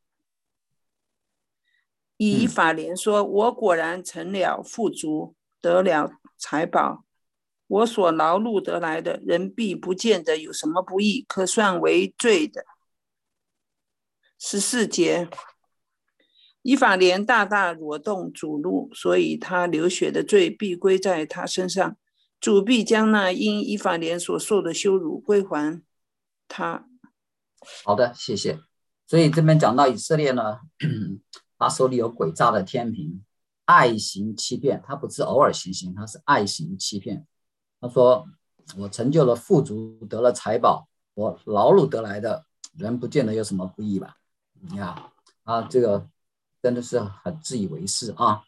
以法莲说：我果然成了富足，得了财宝，我所劳碌得来的，人必不见得有什么不义，可算为罪的。14节，以法莲大大惹动主怒，所以他流血的罪必归在他身上，主必将那因以法莲所受的羞辱归还他。 好的，谢谢。所以这边讲到以色列呢，他手里有诡诈的天平，爱行欺骗，他不是偶尔行，他是爱行欺骗。他说我成就了富足，得了财宝，我劳碌得来的，人不见得有什么不义吧。你看这个真的是很自以为是好，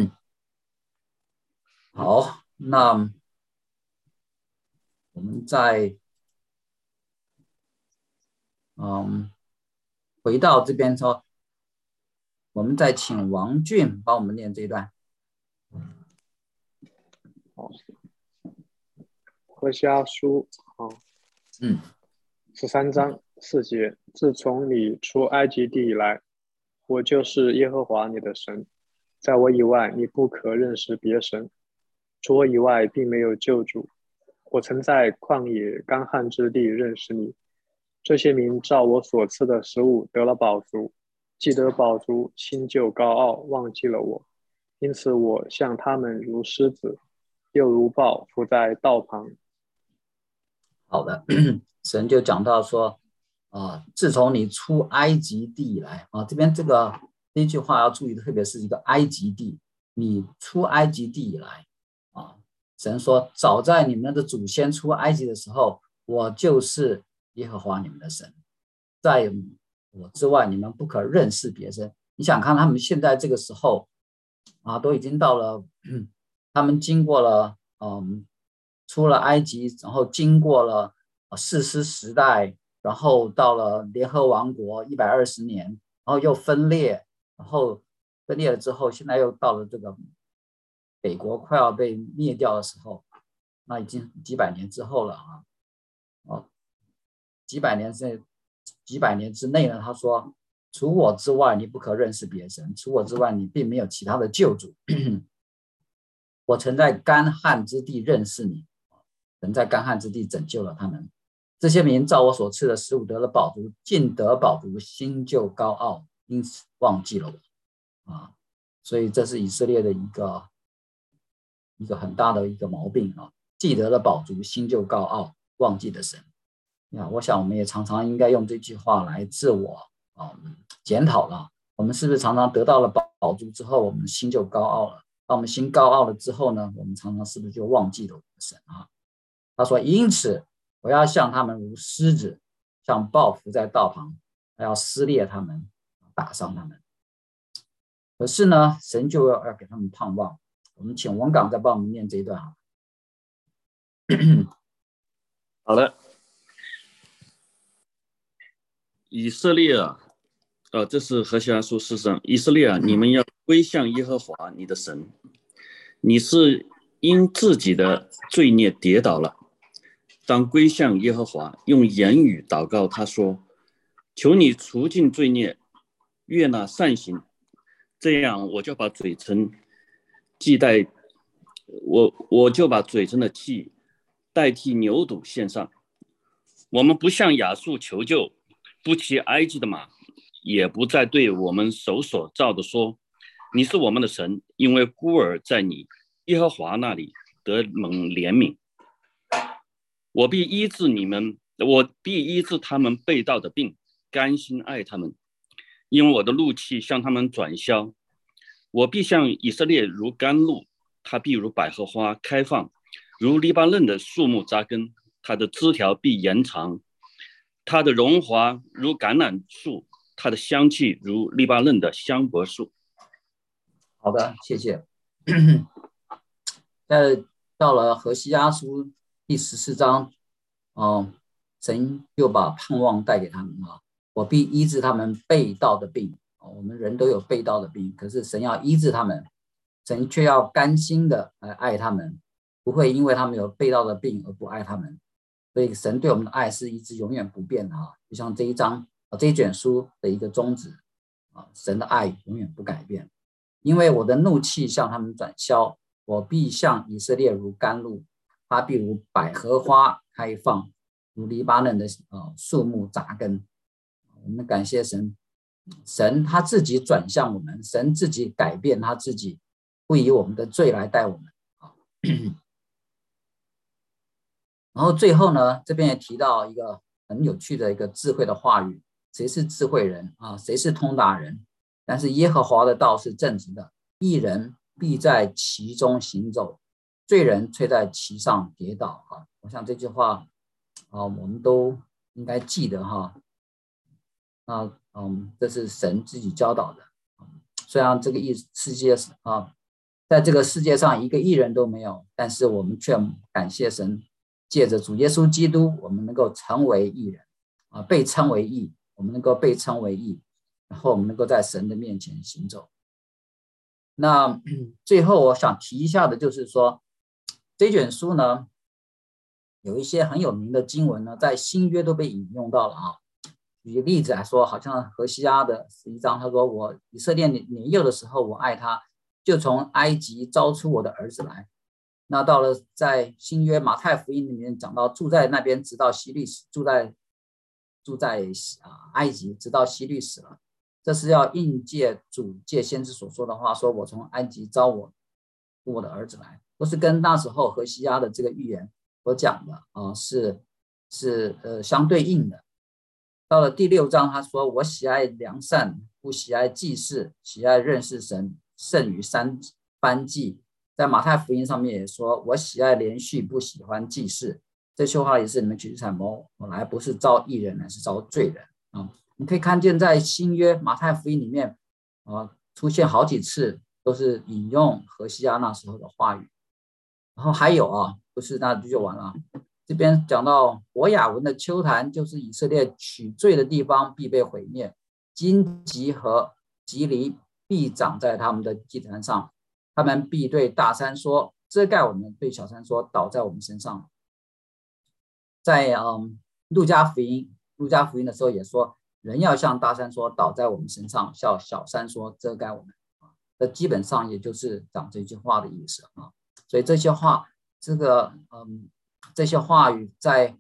那我们再回到这边说，我们再请王俊帮我们念这一段。 何西阿书13章4节，自从你出埃及地以来，我就是耶和华你的神，在我以外你不可认识别神，除我以外并没有救主。我曾在旷野干旱之地认识你，这些民照我所赐的食物得了饱足，既得饱足，心就高傲，忘记了我，因此我向他们如狮子，又如豹伏在道旁。 好的，神就讲到说自从你出埃及地以来这边这一句话要注意的，特别是一个埃及地，你出埃及地以来神说早在你们的祖先出埃及的时候，我就是耶和华你们的神，在我之外你们不可认识别神。你想看他们现在这个时候都已经到了他们经过了出了埃及，然后经过了士师时代，然后到了联合王国120年，然后又分裂，然后分裂了之后，现在又到了这个北国快要被灭掉的时候，那已经几百年之后了几百年之内呢，他说除我之外你不可认识别神，除我之外你并没有其他的救主我曾在干旱之地认识你，曾在干旱之地拯救了他们。这些民照我所赐的食物得了饱足，尽得饱足，心就高傲，因此忘记了我所以这是以色列的一一个很大的一个毛病啊，记得了饱足，心就高傲，忘记了神。我想我们也常常应该用这句话来自我检讨了。我们是不是常常得到了饱足之后，我们心就高傲了？当我们心高傲了之后呢，我们常常是不是就忘记了我们的神啊？他说：“因此我要像他们如狮子，像豹伏在道旁，还要撕裂他们，打伤他们。”可是呢，神就要给他们盼望。我们请文港再帮我们念这一段好。 好了，以色列啊，这是何西阿书4章。以色列啊，你们要归向耶和华你的神。你是因自己的罪孽跌倒了，当归向耶和华，用言语祷告他说：求你除尽罪孽，悦纳善行，这样我就把嘴唇祭代我就把嘴唇的祭代替牛犊献上。我们不向亚述求救，不骑埃及的马，也不再对我们手所造的说：你是我们的神，因为孤儿在你耶和华那里得蒙怜悯。我必医治他们背道的病，甘心爱他们，因为我的怒气向他们转消。我必向以色列如甘露，它必如百合花开放，如黎巴嫩的树木扎根，它的枝条必延长，它的荣华如橄榄树，它的香气如黎巴嫩的香柏树。 好的，谢谢。到了何西阿书第14章，神就把盼望带给他们啊，我必医治他们背道的病。我们人都有背道的病，可是神要医治他们，神却要甘心的来爱他们，不会因为他们有背道的病而不爱他们。所以神对我们的爱是一直永远不变的啊，就像这一卷书的一个宗旨啊，神的爱永远不改变。因为我的怒气向他们转消，我必向以色列如甘露，它必如百合花开放，如黎巴嫩的树木扎根。我们感谢神，神他自己转向我们，神自己改变他自己，不以我们的罪来待我们。然后最后呢，这边也提到一个很有趣的一个智慧的话语，谁是智慧人啊？谁是通达人？但是耶和华的道是正直的，义人必在其中行走，罪人却在其上跌倒。我想这句话我们都应该记得哈。这是神自己教导的。虽然这个世界在这个世界上一个义人都没有，但是我们却感谢神，借着主耶稣基督，我们能够成为义人被称为义，我们能够被称为义，然后我们能够在神的面前行走。那最后我想提一下的就是说，这卷书呢有一些很有名的经文呢，在新约都被引用到了啊。举个例子来说，好像何西阿的11章，他说：我以色列年幼的时候，我爱他，就从埃及招出我的儿子来。那到了在新约马太福音里面讲到，住在那边直到希律死，住在埃及直到希律死了。这是要应借主借先知所说的话，说我从埃及招我的儿子来，都是跟那时候何西阿的这个预言所讲的是相对应的。到了第6章，他说：我喜爱良善，不喜爱祭祀，喜爱认识神，胜于3番祭。在马太福音上面也说：我喜爱连续，不喜欢祭祀。这句话也是你们取材谋，我来不是招义人，乃是招罪人你可以看见在新约马太福音里面出现好几次都是引用何西阿那时候的话语。然后还有不是那就完了。这边讲到伯雅文的丘坛，就是以色列取罪的地方，必被毁灭。荆棘和棘藜必长在他们的祭坛上，他们必对大山说：遮盖我们；对小山说：倒在我们身上。在路加福音的时候也说，人要向大山说：倒在我们身上；向小山说：遮盖我们。这基本上也就是讲这句话的意思所以这些话，这些话语在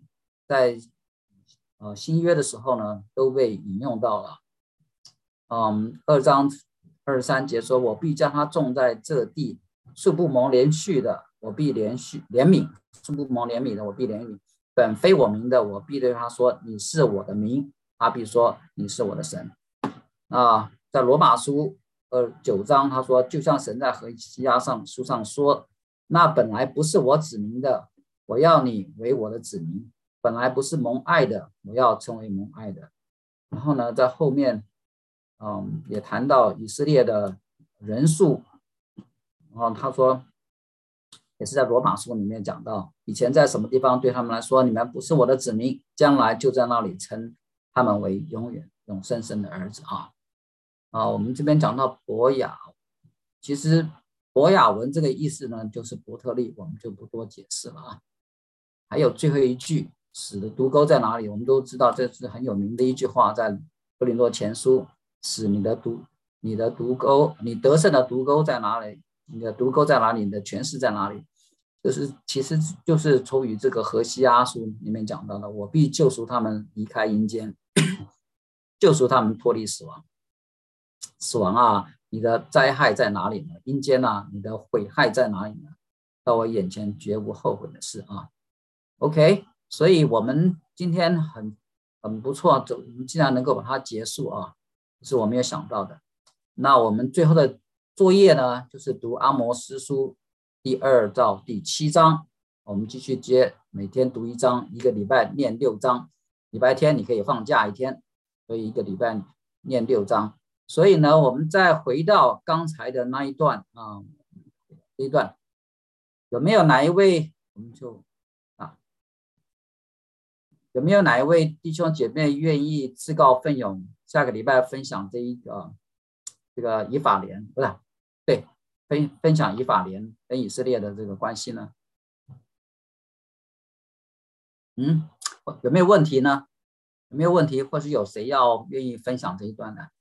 新约的时候呢，都被引用到了。2章23节说：我必将它种在这地，树不蒙连续的， 我必怜悯；素不蒙怜悯的，我必怜悯；本非我名的，我必对他说：你是我的名。他必说：你是我的神。在罗马书9章，他说：就像神在何西阿书上说，那本来不是我子民的，我要你为我的子民；本来不是蒙爱的，我要成为蒙爱的。然后呢，在后面也谈到以色列的人数，然后他说也是在罗马书里面讲到，以前在什么地方对他们来说，你们不是我的子民，将来就在那里称他们为永生神的儿子我们这边讲到伯雅，其实伯雅文这个意思呢，就是伯特利，我们就不多解释了还有最后一句，死的毒钩在哪里？我们都知道，这是很有名的一句话，在哥林多前书，死你的毒钩，你得胜的毒钩在哪里？你的毒钩在哪里？你的权势在哪里？其实就是出于这个何西阿书里面讲到的，我必救赎他们离开阴间，救赎他们脱离死亡。死亡你的灾害在哪里呢？阴间你的毁害在哪里呢？到我眼前绝无后悔的事OK， 所以我们今天很不错，我们既然能够把它结束这是我没有想到的。那我们最后的作业呢，就是读阿摩司书第2到第7章，我们继续接，每天读1章，一个礼拜念6章，礼拜天你可以放假1天，所以一个礼拜念6章。所以呢，我们再回到刚才的那一段这一段有没有哪一位，我们就有没有哪一位弟兄姐妹愿意自告奋勇，下个礼拜分享这个以法莲，不是对，分享以法莲跟以色列的这个关系呢？有没有问题呢？有没有问题，或是有谁愿意分享这一段的？